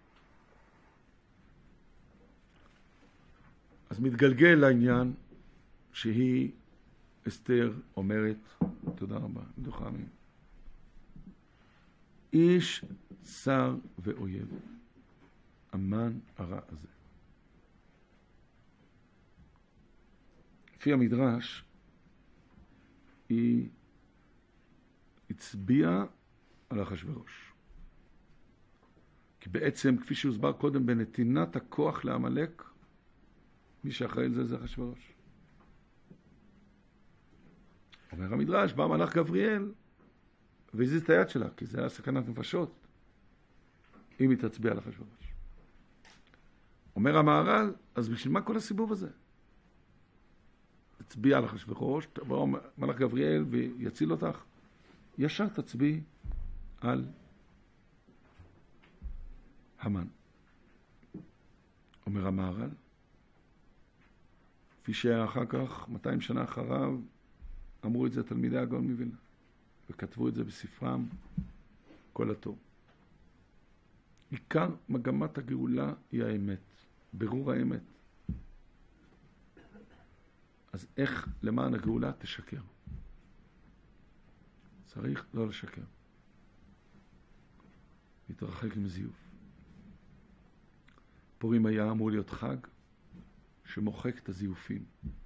Speaker 1: אז מתגלגל לעניין שהיא, אסתר, אומרת, תודה רבה, מדוחה אמין. איש צר ואויב, אמן הרע הזה. לפי המדרש, היא הצביעה על אחשוורוש. כי בעצם, כפי שהוסבר קודם, בנתינת הכוח לעמלק, מי שאחראי על זה זה אחשוורוש. אומר המדרש, בא מלאך גבריאל, והזיז את היד שלה, כי זה היה סכנת נפשות, אם היא תצביע על אחשוורוש. אומר המהר"ל, אז בשביל מה כל הסיבוב הזה? תצביע על אחשוורוש, תבוא מלאך גבריאל ויציל אותך, ישר תצביע על המן. אומר המהר"ל, כפי שאחר כך, מאתיים שנה אחריו, אמרו את זה תלמידי הגאון מווילנה, וכתבו את זה בספרם כל התור. עיקר מגמת הגאולה היא האמת, ברור האמת. אז איך למען הגאולה תשקר? צריך לא לשקר. להתרחק עם זיוף. פורים היה אמור להיות חג שמוחק את הזיופים,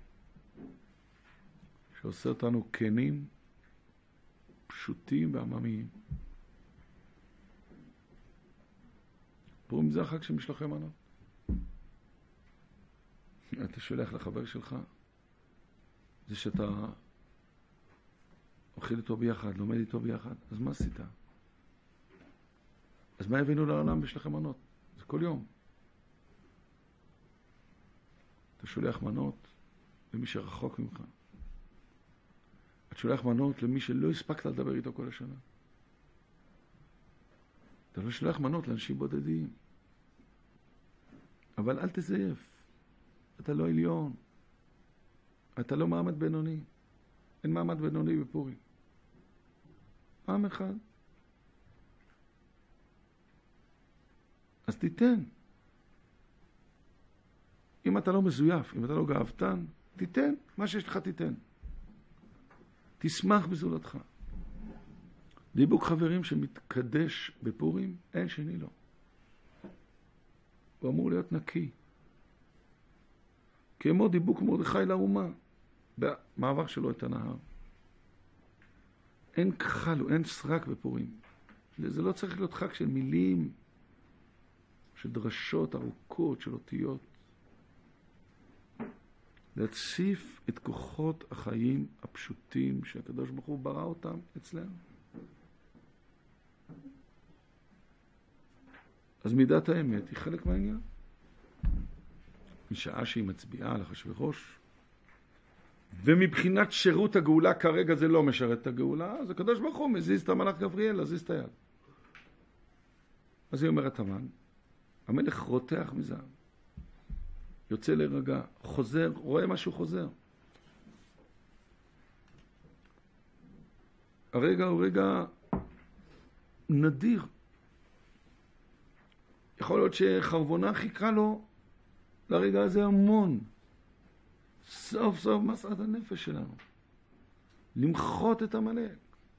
Speaker 1: שעושה אותנו כנים, פשוטים ועממיים. פורים זה החג של משלוחי מנות. אתה שולח לחבר שלך, זה שאתה אוכל איתו ביחד, לומד איתו ביחד, אז מה עשית? אז מה הבאנו לעולם בשלוחי מנות? זה כל יום. אתה שולח מנות למי שרחוק ממך. אתה שולח מנות למי שלא הספקת לדבר איתו כל השנה. אתה לא שולח מנות לאנשים בודדים. אבל אל תזייף. אתה לא עליון. אתה לא מעמד בינוני. אין מעמד בינוני בפורים. עם אחד. אז תיתן. אם אתה לא מזויף, אם אתה לא גאוותן, תיתן. מה שיש לך תיתן. תשמח בזולתך. דיבוק חברים שמתקדש בפורים, אין שני לו. הוא אמור להיות נקי. כמו דיבוק מרדכי לאומה, במעבר שלו את הנהר. אין כחל, אין סרק בפורים. זה לא צריך להיות חג של מילים, של דרשות ארוכות, של אותיות. להציף את כוחות החיים הפשוטים שהקדוש ברוך הוא ברא אותם אצלנו. אז מידת האמת היא חלק מהעניין. משעה שהיא מצביעה על אחשוורוש, ומבחינת שירות הגאולה כרגע זה לא משרת את הגאולה, אז הקדוש ברוך הוא מזיז את המלאך גבריאל, להזיז את היד. אז היא אומרת המן, המלך רותח מזעם, יוצא להירגע, חוזר, רואה משהו חוזר. הרגע הוא רגע נדיר. יכול להיות שחרבונה חיכה לו לרגע הזה המון. סוף סוף מסעת הנפש שלנו. למחות את המלך.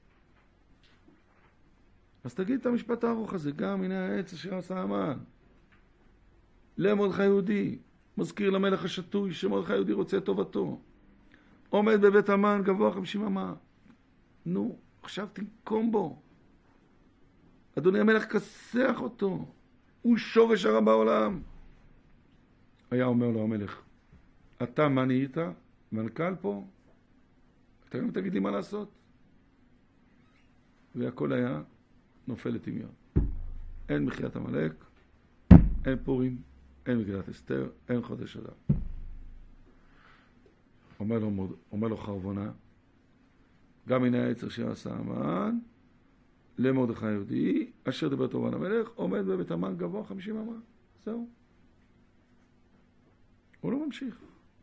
Speaker 1: אז תגיד את המשפט הארוך הזה, גם הנה העץ אשר עשה המן. למרדכי יהודי, מזכיר למלך השתוי שמרדכי יהודי רוצה טובתו. עומד בבית המן גבוה חמישים אמה. נו, עכשיו תנקום בו. אדוני המלך כסח אותו. הוא שורש הרע בעולם. היה אומר לו המלך, אתה מה נהיית? מנכ"ל פה? אתה גם תגיד לי מה לעשות? והכל היה נופל לטמיון. אין מחיית המלך, אין פורים, אין מגילת אסתר, אין חודש אדר. אומר לו, אומר לו חרבונה, גם הנה העץ אשר עשה המן, למרדכי יהודי, אשר דיבר טוב על המלך, עומד בבית המן גבוה חמישים אמה. זהו. הוא לא ממשיך.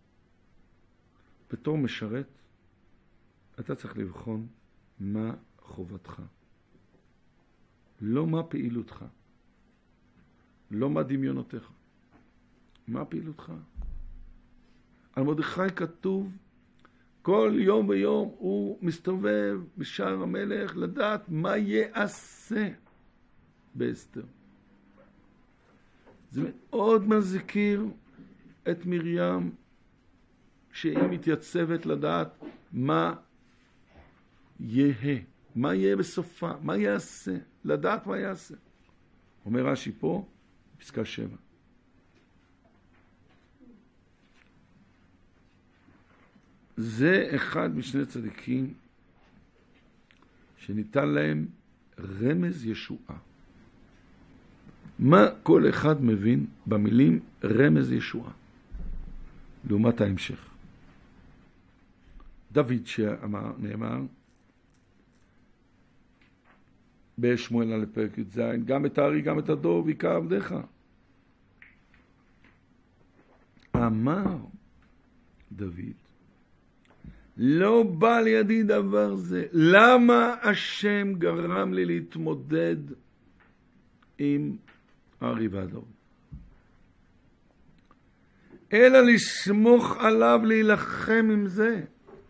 Speaker 1: בתור משרת, אתה צריך לבחון מה חובתך. לא מה פעילותך. לא מה דמיונותיך. מה פעילותך? על מרדכי כתוב, כל יום ויום הוא מסתובב בשער המלך לדעת מה יעשה באסתר. זה מאוד מזכיר את מרים שהיא מתייצבת לדעת מה יהיה, מה יהיה בסופה, מה יעשה, לדעת מה יעשה. אומר רש"י פה, פסקה שבע. זה אחד משני צדיקים שניתן להם רמז ישועה. מה כל אחד מבין במילים רמז ישועה? לעומת ההמשך. דוד שאמר, נאמר, בשמואל א' פרק י"ז, גם את הארי גם את הדור ויקרא עבדיך. אמר דוד, לא בא לידי דבר זה. למה השם גרם לי להתמודד עם הארי והדור? אלא לסמוך עליו להילחם עם זה.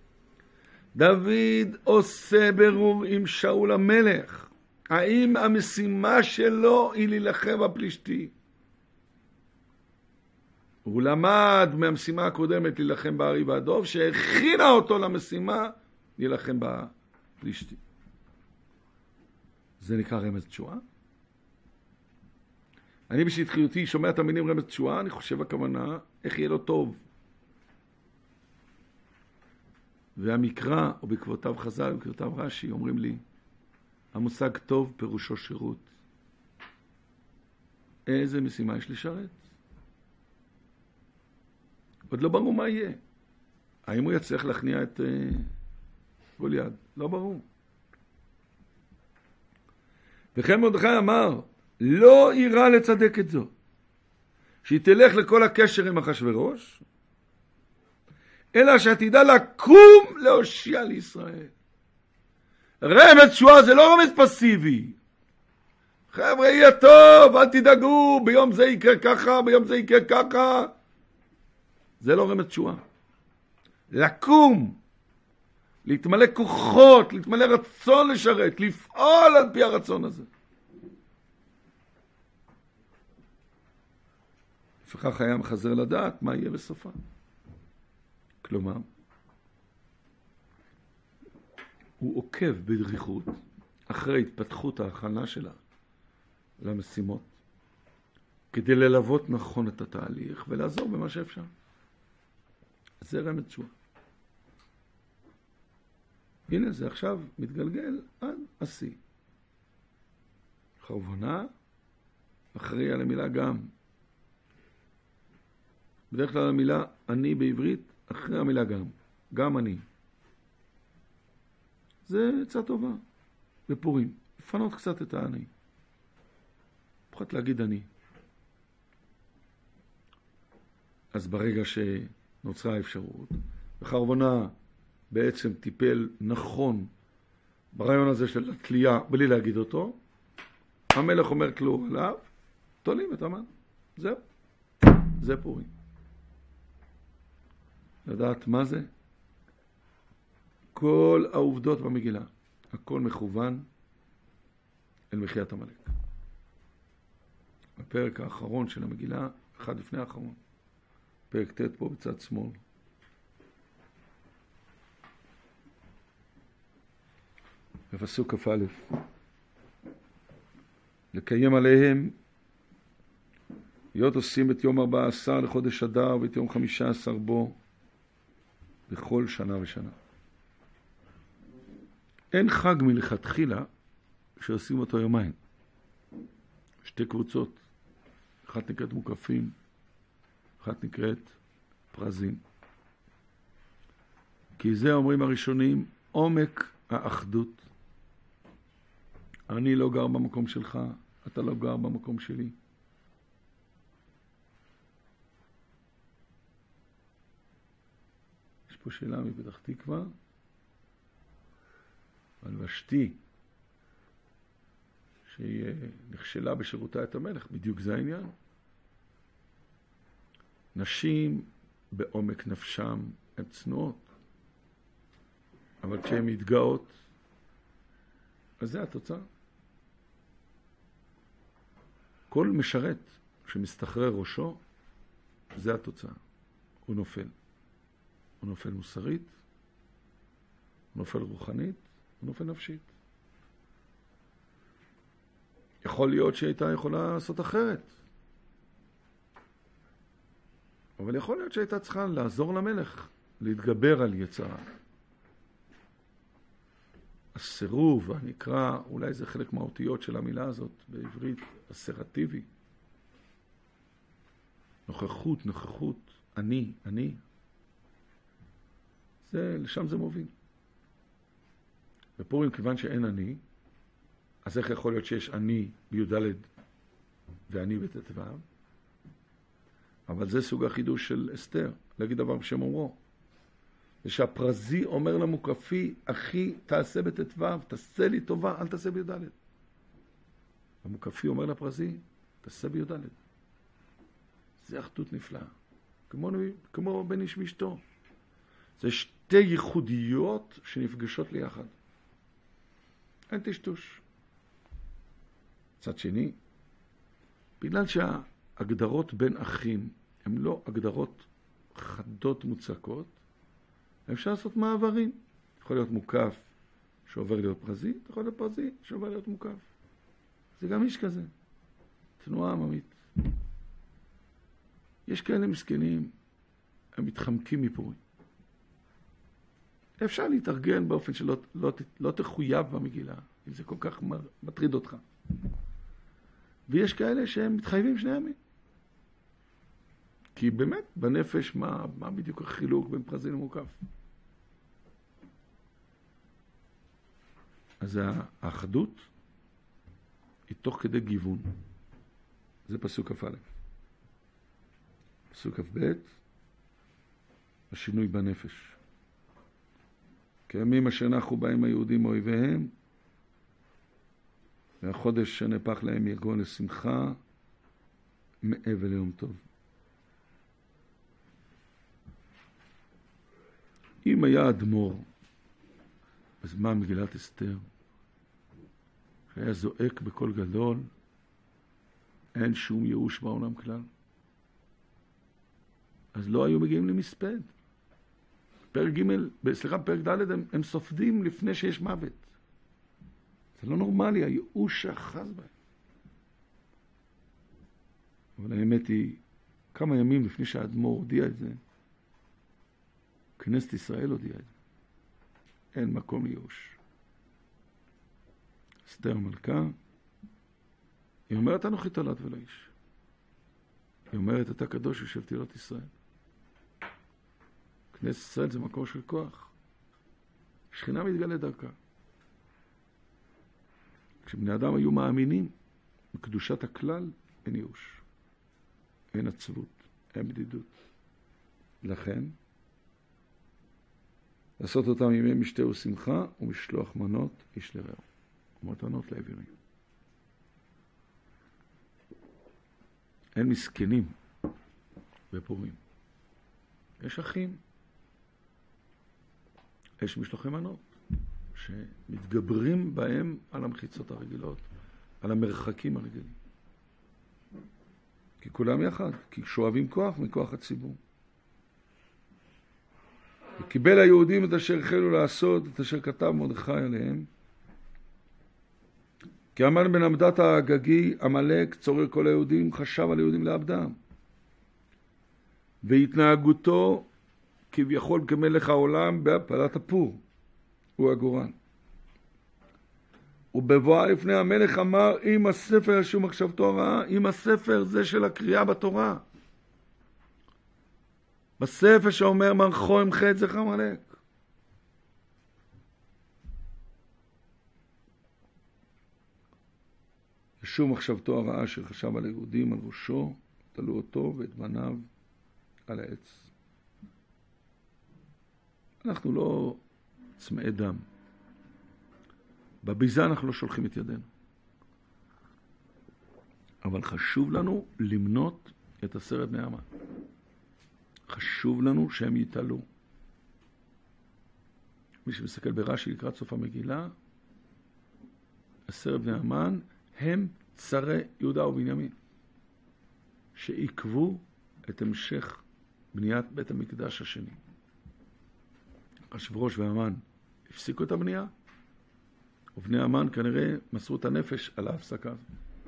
Speaker 1: דוד עושה ברור עם שאול המלך. האם המשימה שלו היא להילחם בפלישתי? הוא למד מהמשימה הקודמת להילחם בארי והדוב, שהכינה אותו למשימה להילחם בפלישתים. זה נקרא רמז תשועה. אני בשטחיותי שומע את המילים רמז תשועה, אני חושב הכוונה, איך יהיה לו טוב. והמקרא, או בעקבותיו חז"ל, או בעקבותיו רש"י, אומרים לי, המושג טוב פירושו שירות. איזה משימה יש לשרת? עוד לא ברור מה יהיה. האם הוא יצליח להכניע את uh, גוליית? לא ברור. וכן מרדכי אמר, לא אירע לצדק את זו, שהיא תלך לכל הקשר עם אחשוורוש, אלא שעתידה לקום להושיע לישראל. רמז תשועה זה לא רמז פסיבי. חבר'ה, יהיה טוב, אל תדאגו, ביום זה יקרה ככה, ביום זה יקרה ככה. זה לא רמז תשועה. לקום, להתמלא כוחות, להתמלא רצון לשרת, לפעול על פי הרצון הזה. לפכך היה מחזר לדעת מה יהיה בסופה. כלומר, הוא עוקב בדריכות אחרי התפתחות ההכנה שלה למשימות, כדי ללוות נכון את התהליך ולעזור במה שאפשר. זה רמז תשועה. הנה זה עכשיו מתגלגל עד השיא. חרבונה אחראי על המילה גם. בדרך כלל המילה אני בעברית אחרי המילה גם. גם אני. זה עצה טובה. בפורים. לפנות קצת את האני. פחות להגיד אני. אז ברגע שנוצרה האפשרות, וחרבונה בעצם טיפל נכון ברעיון הזה של התלייה, בלי להגיד אותו, המלך אומר כלור עליו, תולים את המן. זהו. זה פורים. לדעת מה זה? כל העובדות במגילה, הכל מכוון אל מחיית המלך. הפרק האחרון של המגילה, אחד לפני האחרון, פרק ט' פה בצד שמאל. בפסוק כ"א, לקיים עליהם להיות עושים את יום ארבע עשר לחודש אדר ואת יום חמישה עשר בו בכל שנה ושנה. אין חג מלכתחילה שעושים אותו יומיים. שתי קבוצות, אחת נקראת מוקפים, אחת נקראת פרזים. כי זה אומרים הראשונים, עומק האחדות. אני לא גר במקום שלך, אתה לא גר במקום שלי. יש פה שאלה מפתח תקווה. על ושתי, שהיא נכשלה בשירותה את המלך, בדיוק זה העניין. נשים בעומק נפשם הן צנועות, אבל כשהן מתגאות, אז זה התוצאה. כל משרת שמסתחרר ראשו, זה התוצאה. הוא נופל. הוא נופל מוסרית, הוא נופל רוחנית, הוא נופל נפשית. יכול להיות שהייתה יכולה לעשות אחרת. אבל יכול להיות שהייתה צריכה לעזור למלך, להתגבר על יצרה. הסירוב, הנקרא, אולי זה חלק מהאותיות של המילה הזאת בעברית, אסרטיבי. נוכחות, נוכחות, אני, אני. זה, לשם זה מוביל. בפורים, כיוון שאין אני, אז איך יכול להיות שיש אני בי"ד ואני בט"ו? אבל זה סוג החידוש של אסתר, להגיד דבר בשם אומרו. ושהפרזי אומר למוקפי, אחי, תעשה בט"ו, תעשה לי טובה, אל תעשה בי"ד. המוקפי אומר לפרזי, תעשה בי"ד. זה אחדות נפלאה. כמו, כמו בן איש ואשתו. זה שתי ייחודיות שנפגשות ליחד. אין תשטוש. צד שני, בגלל שההגדרות בין אחים הן לא הגדרות חדות מוצקות, אפשר לעשות מעברים. יכול להיות מוקף שעובר להיות פרזית, יכול להיות פרזית שעובר להיות מוקף. זה גם איש כזה. תנועה עממית. יש כאלה מסכנים, הם מתחמקים מפורים. אפשר להתארגן באופן שלא לא, לא תחויב במגילה, אם זה כל כך מטריד אותך. ויש כאלה שהם מתחייבים שני ימים. כי באמת, בנפש, מה, מה בדיוק החילוק בין פרזין למוקף? אז האחדות היא תוך כדי גיוון. זה פסוק כ"א. פסוק כ"ב, השינוי בנפש. כימים אשר נחו בהם היהודים אויביהם, והחודש שנפח להם יגון לשמחה, מאבל ליום טוב. אם היה אדמו"ר, אז מה מגילת אסתר? שהיה זועק בקול גדול, אין שום ייאוש בעולם כלל. אז לא היו מגיעים למספד. פרק ג', סליחה, פרק ד' הם, הם סופדים לפני שיש מוות. זה לא נורמלי, הייאוש שאחז בהם. אבל האמת היא, כמה ימים לפני שהאדמו"ר הודיע את זה, כנסת ישראל הודיע את זה. אין מקום לייאוש. אסתר מלכה, היא אומרת, אנוכי תולעת ולא איש. היא אומרת, אתה קדוש יושב תהילות ישראל. כנסת ישראל זה מקור של כוח. שכינה מתגלה דרכה. כשבני אדם היו מאמינים בקדושת הכלל, אין ייאוש. אין עצבות, אין בדידות. לכן, לעשות אותם ימי משתה ושמחה ומשלוח מנות איש לרעהו. מתנות לאבירים. אין מסכנים בפורים. יש אחים. יש משלוחי מנות שמתגברים בהם על המחיצות הרגילות, על המרחקים הרגילים. כי כולם יחד, כי שואבים כוח מכוח הציבור. וקיבל היהודים את אשר החלו לעשות, את אשר כתב מרדכי עליהם. כי המן בן עמדת האגגי, עמלק, צורר כל היהודים, חשב על היהודים לעבדם. והתנהגותו כביכול כמלך העולם בהפלת הפור, הוא הגורן. ובבואה לפני המלך אמר, אם הספר ישו מחשבתו הרעה, אם הספר זה של הקריאה בתורה. בספר שאומר מנחו עם חטא זכר עמלק. ישו מחשבתו הרעה שחשב על היהודים, על ראשו, תלו אותו ואת בניו על העץ. אנחנו לא צמאי דם. בביזה אנחנו לא שולחים את ידינו. אבל חשוב לנו למנות את עשרת בני המן. חשוב לנו שהם יתעלו. מי שמסתכל ברש"י לקראת סוף המגילה, עשרת בני המן הם צרי יהודה ובנימין, שעיכבו את המשך בניית בית המקדש השני. אחשוורוש והמן הפסיקו את הבנייה, ובני המן כנראה מסרו את הנפש על ההפסקה הזאת.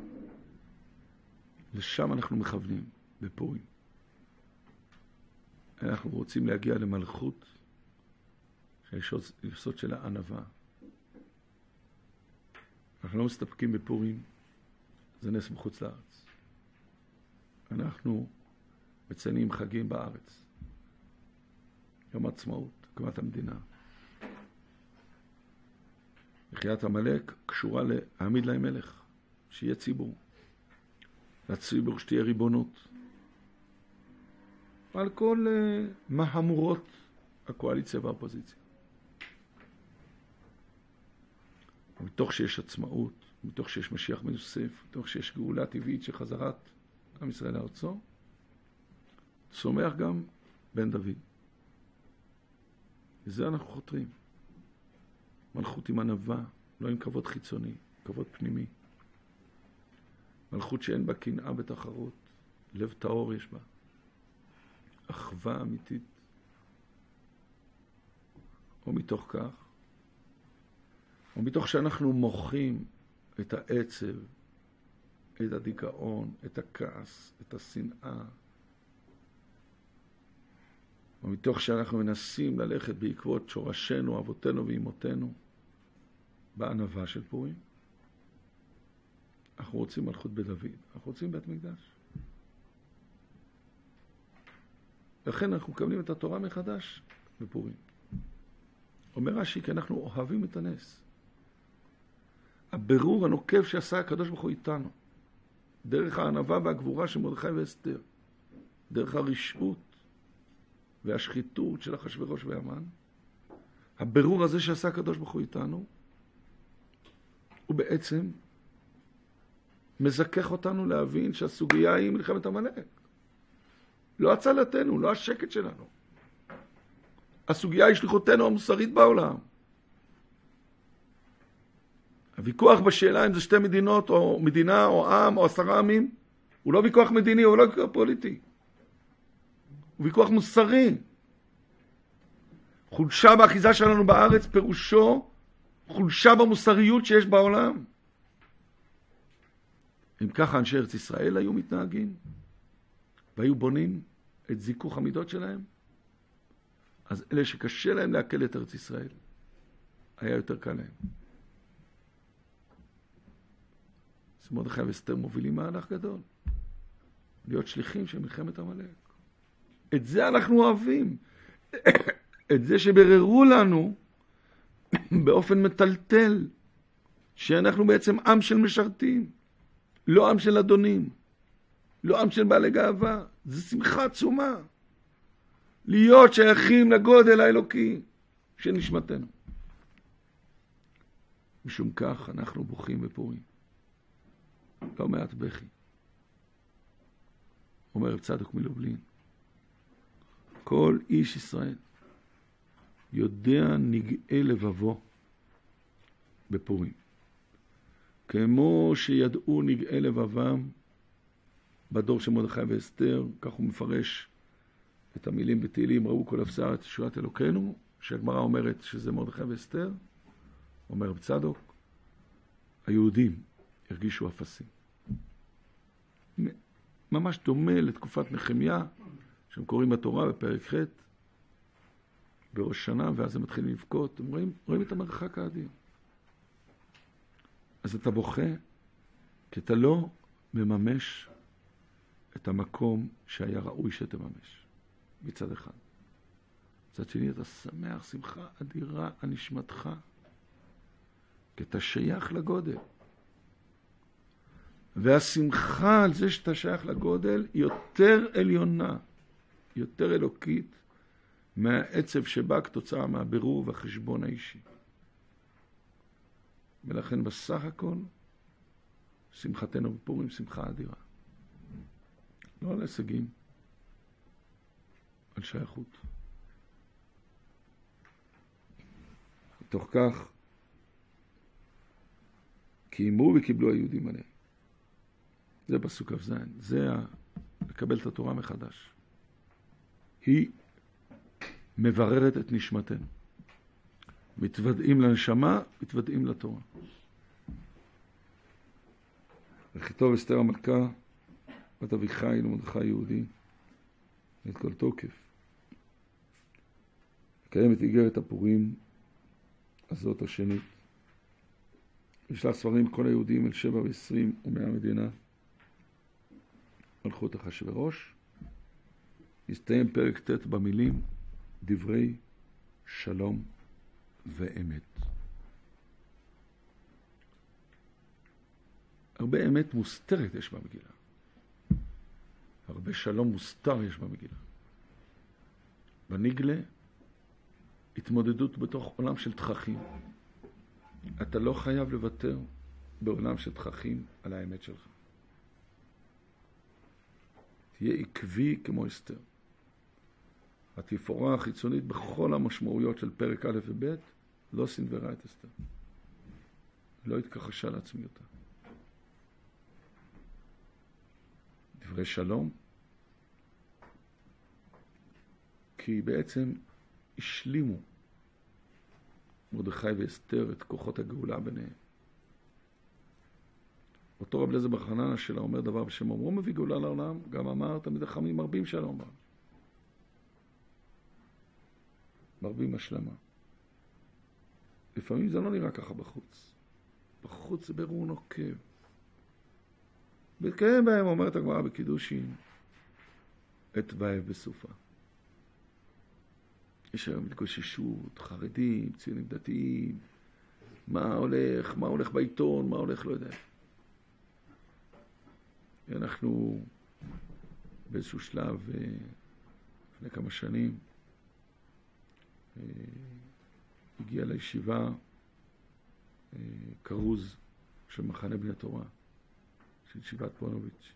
Speaker 1: לשם אנחנו מכוונים בפורים. אנחנו רוצים להגיע למלכות שהיסוד שלה ענווה. אנחנו לא מסתפקים בפורים, זה נס מחוץ לארץ. אנחנו מציינים חגים בארץ. יום עצמאות, הקמת המדינה. מחיית עמלק קשורה להעמיד להם מלך, שיהיה ציבור. לציבור שתהיה ריבונות. על כל uh, מהמורות הקואליציה והאופוזיציה. מתוך שיש עצמאות, מתוך שיש משיח מיוסף, מתוך שיש גאולה טבעית של חזרת עם ישראל לארצו, צומח גם בן דוד. וזה אנחנו חותרים. מלכות עם ענווה, לא עם כבוד חיצוני, כבוד פנימי. מלכות שאין בה קנאה בתחרות, לב טהור יש בה. אחווה אמיתית, או מתוך כך, או מתוך שאנחנו מוחים את העצב, את הדיכאון, את הכעס, את השנאה, או מתוך שאנחנו מנסים ללכת בעקבות שורשינו, אבותינו ואימותינו, בענווה של פורים. אנחנו רוצים מלכות בית דוד, אנחנו רוצים בית מקדש. לכן אנחנו מקבלים את התורה מחדש בפורים. אומר רש"י, כי אנחנו אוהבים את הנס. הבירור הנוקב שעשה הקדוש ברוך הוא איתנו, דרך הענווה והגבורה של מרדכי ואסתר, דרך הרשעות והשחיתות של אחשוורוש והמן, הבירור הזה שעשה הקדוש ברוך הוא איתנו, הוא בעצם מזכך אותנו להבין שהסוגיה היא מלחמת עמלק. לא הצלתנו, לא השקט שלנו. הסוגיה היא שליחותנו המוסרית בעולם. הוויכוח בשאלה אם זה שתי מדינות או מדינה או עם או עשרה עמים, הוא לא ויכוח מדיני, הוא לא ויכוח פוליטי. הוא ויכוח מוסרי. חולשה באחיזה שלנו בארץ פירושו חולשה במוסריות שיש בעולם. אם ככה אנשי ארץ ישראל היו מתנהגים והיו בונים את זיכוך המידות שלהם, אז אלה שקשה להם להקל את ארץ ישראל, היה יותר קל להם. אז מרדכי ואסתר מובילים מהלך גדול, להיות שליחים של מלחמת עמלק. את זה אנחנו אוהבים. את זה שבררו לנו באופן מטלטל שאנחנו בעצם עם של משרתים, לא עם של אדונים, לא עם של בעלי גאווה. זה שמחה עצומה להיות שייכים לגודל האלוקי של נשמתנו. משום כך אנחנו בוכים בפורים, לא מעט בכי. אומר רב צדוק מלובלין, כל איש ישראל יודע נגעי לבבו בפורים, כמו שידעו נגעי לבבם בדור של מרדכי ואסתר. כך הוא מפרש את המילים בתהילים, ראו כל אפסה את ישועת אלוקינו, שהגמרא אומרת שזה מרדכי ואסתר. אומר רב צדוק, היהודים הרגישו אפסים. ממש דומה לתקופת נחמיה, שהם קוראים בתורה בפרק ח' בראש שנה, ואז הם מתחילים לבכות. הם רואים, רואים את המרחק האדיר. אז אתה בוכה, כי אתה לא מממש את המקום שהיה ראוי שתממש, מצד אחד. מצד שני, אתה שמח, שמחה אדירה על נשמתך, כי אתה שייך לגודל. והשמחה על זה שאתה שייך לגודל היא יותר עליונה, יותר אלוקית, מהעצב שבא כתוצאה מהבירור והחשבון האישי. ולכן בסך הכל, שמחתנו בפורים שמחה אדירה. לא על הישגים, על שייכות. מתוך כך, קיימו וקיבלו היהודים עליהם. זה פסוק כ"ז, זה לקבל את התורה מחדש. היא מבררת את נשמתנו. מתוודעים לנשמה, מתוודעים לתורה. וכתוב אסתר המלכה, בת אביחיל ומרדכי יהודי, את כל תוקף. לקיים את איגרת הפורים הזאת השנית. ישלח ספרים כל היהודים אל שבע ועשרים ומאה מדינה. מלכות אחשוורוש. יסתיים פרק ט' במילים דברי שלום ואמת. הרבה אמת מוסתרת יש במגילה. הרבה שלום מוסתר יש במגילה. בנגלה, התמודדות בתוך עולם של תככים. אתה לא חייב לוותר בעולם של תככים על האמת שלך. תהיה עקבי כמו אסתר. התפאורה החיצונית בכל המשמעויות של פרק א' וב' לא סנוורה את אסתר. לא התכחשה לעצמיותה. דברי שלום כי בעצם השלימו מרדכי ואסתר את כוחות הגאולה ביניהם. אותו רב אליעזר בר חנניה שלה אומר דבר בשם אומרו מביא גאולה לעולם, גם אמר תלמידי חכמים מרבים שלא אומר. מרבים השלמה. לפעמים זה לא נראה ככה בחוץ. בחוץ זה ברור נוקב. מתקיים בהם, אומרת הגמרא בקידושין, את ואהב בסופה. יש היום התגוששות, חרדים, ציונים דתיים, מה הולך, מה הולך בעיתון, מה הולך, לא יודע. אנחנו באיזשהו שלב, לפני כמה שנים, הגיע לישיבה קרוז של מחנה בני התורה, של ישיבת פונוביץ'.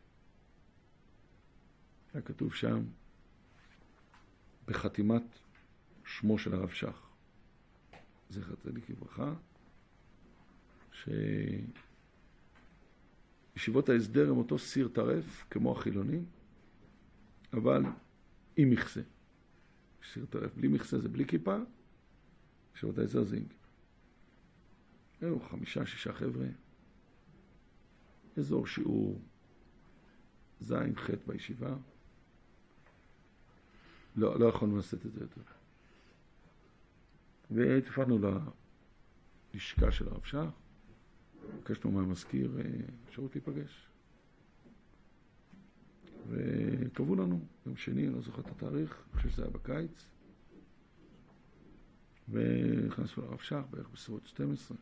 Speaker 1: היה כתוב שם, בחתימת שמו של הרב שך, זכר צדיק לברכה, שישיבות ההסדר הם אותו סיר טרף, כמו החילונים, אבל עם מכסה. סיר טרף בלי מכסה זה בלי כיפה, ישיבות ההסדר זה עם כיפה. היו חמישה, שישה חבר'ה, אזור שיעור זין, חטא בישיבה. לא, לא יכולנו לעשות את זה יותר. והתפנו ללשכה של הרב שך, בקשנו מהמזכיר אפשרות להיפגש. וקבעו לנו, יום שני, אני לא זוכר את התאריך, אני חושב שזה היה בקיץ, ונכנסנו לרב שך בערך בסביבות שתים עשרה.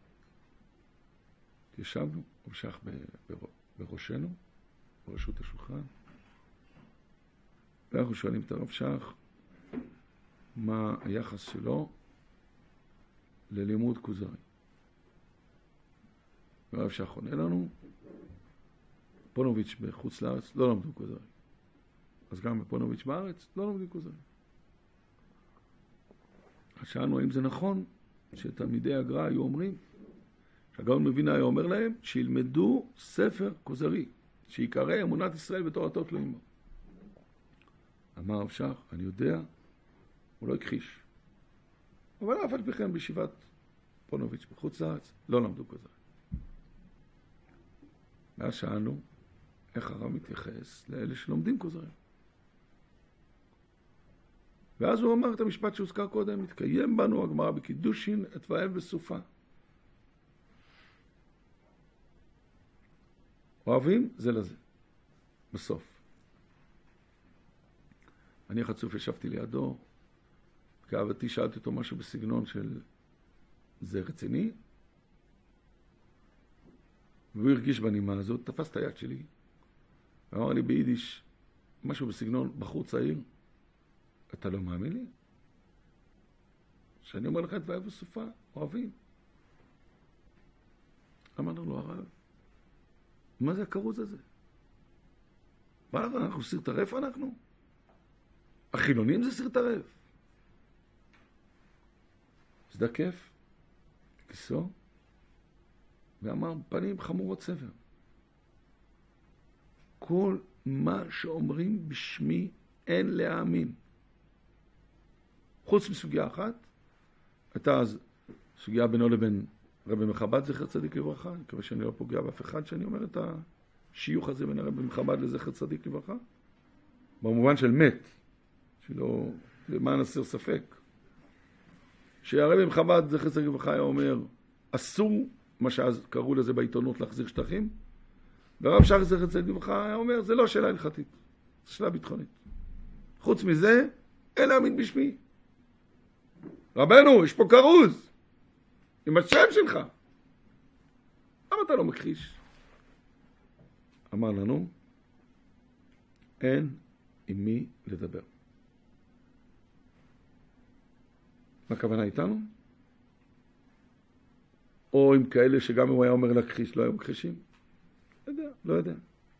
Speaker 1: ישבנו, הרב שך בראשנו, בראשות השולחן, ואנחנו שואלים את הרב שך מה היחס שלו ללימוד כוזרי. והרב שך עונה לנו, פונוביץ' בחוץ לארץ לא למדו כוזרי. אז גם בפונוביץ' בארץ לא למדו כוזרי. אז שאלנו האם זה נכון שתלמידי הגר"א היו אומרים, שהגאון מווילנה היה אומר להם, שילמדו ספר כוזרי, שיקרא אמונת ישראל ותורתו תלויים בו. אמר הרב שך, אני יודע, הוא לא הכחיש. אבל אף על פי כן בישיבת פונוביץ' בחוץ לארץ לא למדו כוזרי. ואז שאלנו, איך הרב מתייחס לאלה שלומדים כוזרי? ואז הוא אמר את המשפט שהוזכר קודם, מתקיים בנו הגמרא בקידושין את ואהב בסופה. אוהבים זה לזה, בסוף. אני חצוף ישבתי לידו, כאהבתי שאלתי אותו משהו בסגנון של זה רציני, והוא הרגיש בנימה הזאת, תפס את היד שלי, ואמר לי ביידיש, משהו בסגנון בחור צעיר, אתה לא מאמין לי? שאני אומר לך את ואהב בסופה, אוהבים. אמרנו לו הרב, מה זה הכרוז הזה? מה אנחנו, אנחנו סיר טרף אנחנו? החילונים זה סיר טרף. הזדקף, כיסו, ואמר פנים חמורות סבר. כל מה שאומרים בשמי אין להאמין. חוץ מסוגיה אחת, הייתה אז סוגיה בינו לבין רבי מחב"ד זכר צדיק לברכה, אני מקווה שאני לא פוגע באף אחד שאני אומר את השיוך הזה בין הרבי מחב"ד לזכר צדיק לברכה, במובן של מת, שלא, למען הסר ספק, שהרבי מחב"ד זכר צדיק לברכה היה אומר, אסור, מה שאז קראו לזה בעיתונות להחזיר שטחים, והרב שך זכר צדיק לברכה היה אומר, זה לא שאלה הלכתית, זה שאלה ביטחונית. חוץ מזה, אין להאמין בשמי. רבנו, יש פה כרוז, עם השם שלך. למה אתה לא מכחיש? אמר לנו, אין עם מי לדבר. מה הכוונה איתנו? או עם כאלה שגם אם הוא היה אומר להכחיש, לא היו מכחישים? לא יודע, לא יודע.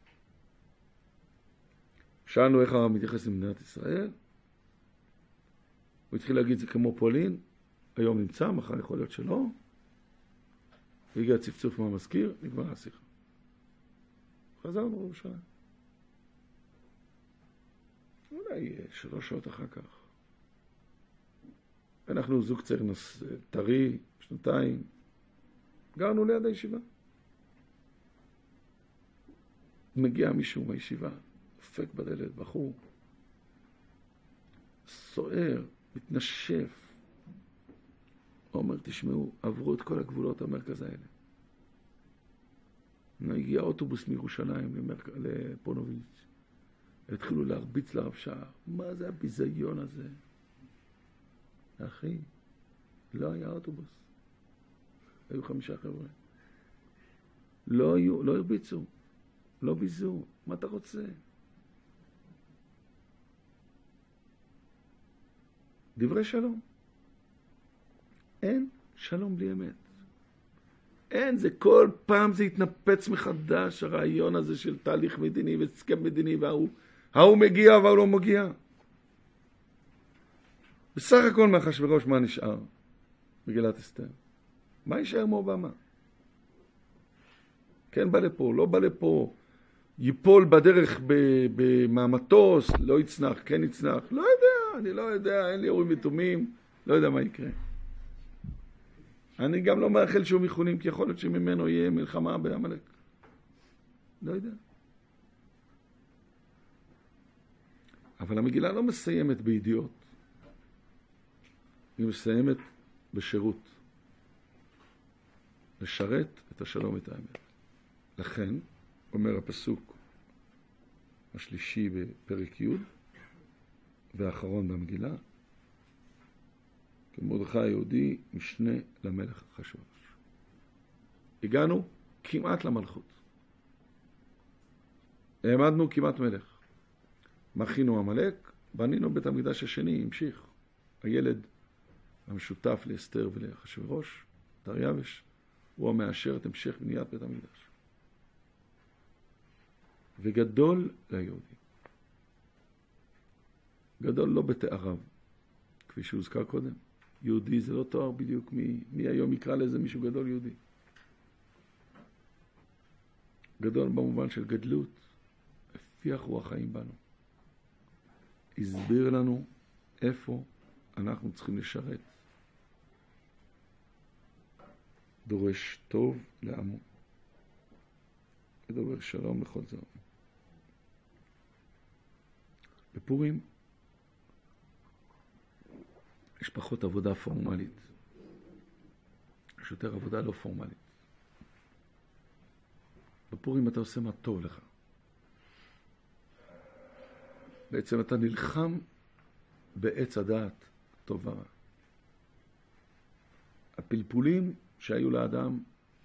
Speaker 1: שאלנו איך הרב מתייחס למדינת ישראל. הוא התחיל להגיד זה כמו פולין, היום נמצא, מחר יכול להיות שלא. והגיע צפצוף מהמזכיר, נגמר השיחה. חזרנו לירושלים. אולי שלוש שעות אחר כך. אנחנו זוג צעיר נס... טרי, שנתיים, גרנו ליד הישיבה. מגיע מישהו מהישיבה, דופק בדלת, בחור, סוער, מתנשף. אומר, תשמעו, עברו את כל הגבולות המרכז האלה. הגיע אוטובוס מירושלים למרק... לפונוביץ'. התחילו להרביץ לרב שער. מה זה הביזיון הזה? אחי, לא היה אוטובוס. היו חמישה חבר'ה. לא היו, לא הרביצו. לא ביזו. מה אתה רוצה? דברי שלום. אין שלום בלי אמת. אין, זה כל פעם זה יתנפץ מחדש, הרעיון הזה של תהליך מדיני והסכם מדיני, והוא ההוא מגיע והוא לא מגיע. בסך הכל מאחשוורוש מה נשאר? מגילת אסתר. מה יישאר מאובמה? כן בא לפה, לא בא לפה, ייפול בדרך במטוס, לא יצנח, כן יצנח, לא יודע, אני לא יודע, אין לי אורים ותומים, לא יודע מה יקרה. אני גם לא מאחל שום איחולים, כי יכול להיות שממנו יהיה מלחמה בעמלק. לא יודע. אבל המגילה לא מסיימת בידיעות. היא מסיימת בשירות. לשרת את השלום ואת האמת. לכן, אומר הפסוק השלישי בפרק י' והאחרון במגילה, כמרדכי היהודי משנה למלך אחשוורוש. הגענו כמעט למלכות. העמדנו כמעט מלך. מחינו עמלק, בנינו בית המקדש השני, המשיך. הילד המשותף לאסתר ולאחשוורוש, דריווש, הוא המאשר את המשך בניית בית המקדש. וגדול ליהודי. גדול לא בתאריו, כפי שהוזכר קודם. יהודי זה לא תואר בדיוק, מי, מי היום יקרא לזה מישהו גדול יהודי. גדול במובן של גדלות, הפיח רוח חיים בנו. הסביר לנו איפה אנחנו צריכים לשרת. דורש טוב לעמו. ודובר שלום לכל זרם. בפורים יש פחות עבודה פורמלית. יש יותר עבודה לא פורמלית. בפורים אתה עושה מה טוב לך. בעצם אתה נלחם בעץ הדעת טוב ורע. הפלפולים שהיו לאדם,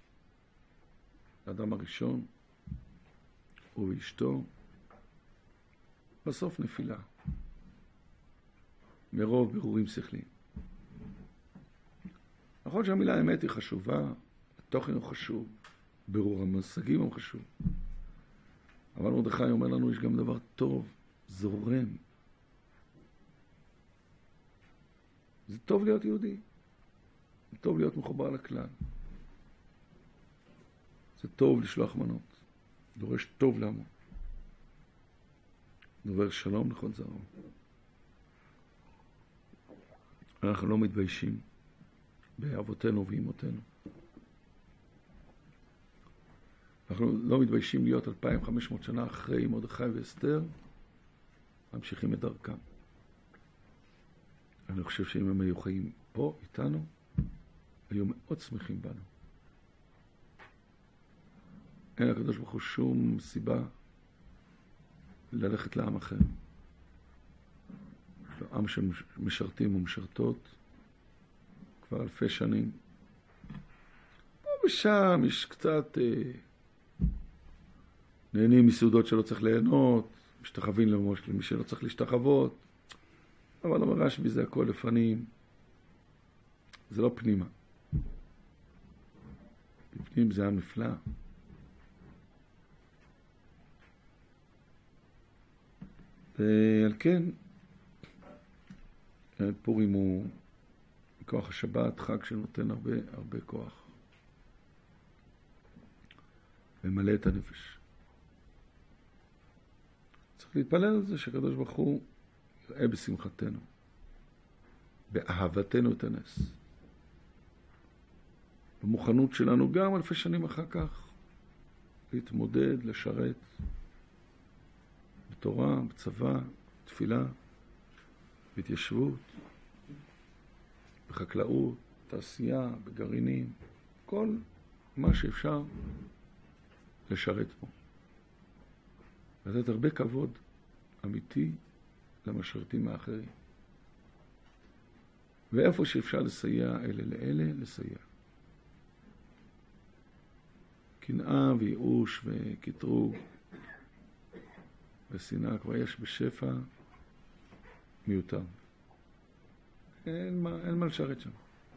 Speaker 1: לאדם הראשון ואשתו, בסוף נפילה. מרוב ברורים שכליים. נכון שהמילה האמת היא חשובה, התוכן הוא חשוב, ברור המושגים הוא חשוב. אבל מרדכי אומר לנו, יש גם דבר טוב, זורם. זה טוב להיות יהודי. זה טוב להיות מחובר לכלל. זה טוב לשלוח מנות. דורש טוב לעמו. דובר שלום לכל זרעו. אנחנו לא מתביישים באבותינו ואימותינו. אנחנו לא מתביישים להיות אלפיים וחמש מאות שנה אחרי מרדכי ואסתר, ממשיכים את דרכם. אני חושב שאם הם היו חיים פה איתנו, היו מאוד שמחים בנו. אין לקדוש ברוך הוא שום סיבה ללכת לעם אחר. יש לו עם שמשרתים ומשרתות כבר אלפי שנים. פה ושם יש קצת אה, נהנים מסעודות שלא צריך ליהנות, משתחווים למי שלא צריך להשתחוות, אבל אומר רשב"י זה הכל לפנים, זה לא פנימה. בפנים זה עם נפלא. ועל כן, פורים הוא כוח השבת, חג שנותן הרבה הרבה כוח. ומלא את הנפש. צריך להתפלל על זה שהקדוש ברוך הוא יראה בשמחתנו. באהבתנו תנס. במוכנות שלנו גם אלפי שנים אחר כך להתמודד, לשרת בתורה, בצבא, תפילה, בהתיישבות, בחקלאות, תעשייה, בגרעינים, כל מה שאפשר לשרת פה. לתת הרבה כבוד אמיתי למשרתים האחרים. ואיפה שאפשר לסייע אלה לאלה, לסייע. קנאה וייאוש וקטרוג ושנאה כבר יש בשפע מיותר. אין מה, אין מה לשרת שם.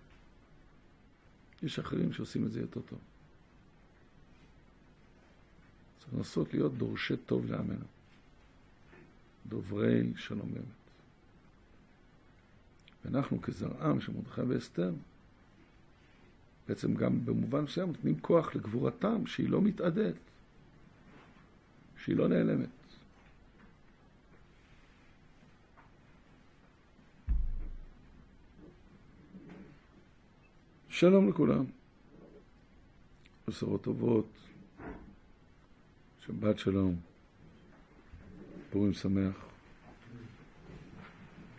Speaker 1: יש אחרים שעושים את זה יותר טוב. צריך לנסות להיות דורשי טוב לעמנו. דוברי שלום אמת. ואנחנו כזרעם של מרדכי ואסתר, בעצם גם במובן מסוים נותנים כוח לגבורתם שהיא לא מתעדת, שהיא לא נעלמת. שלום לכולם, בשורות טובות, שבת שלום, פורים שמח.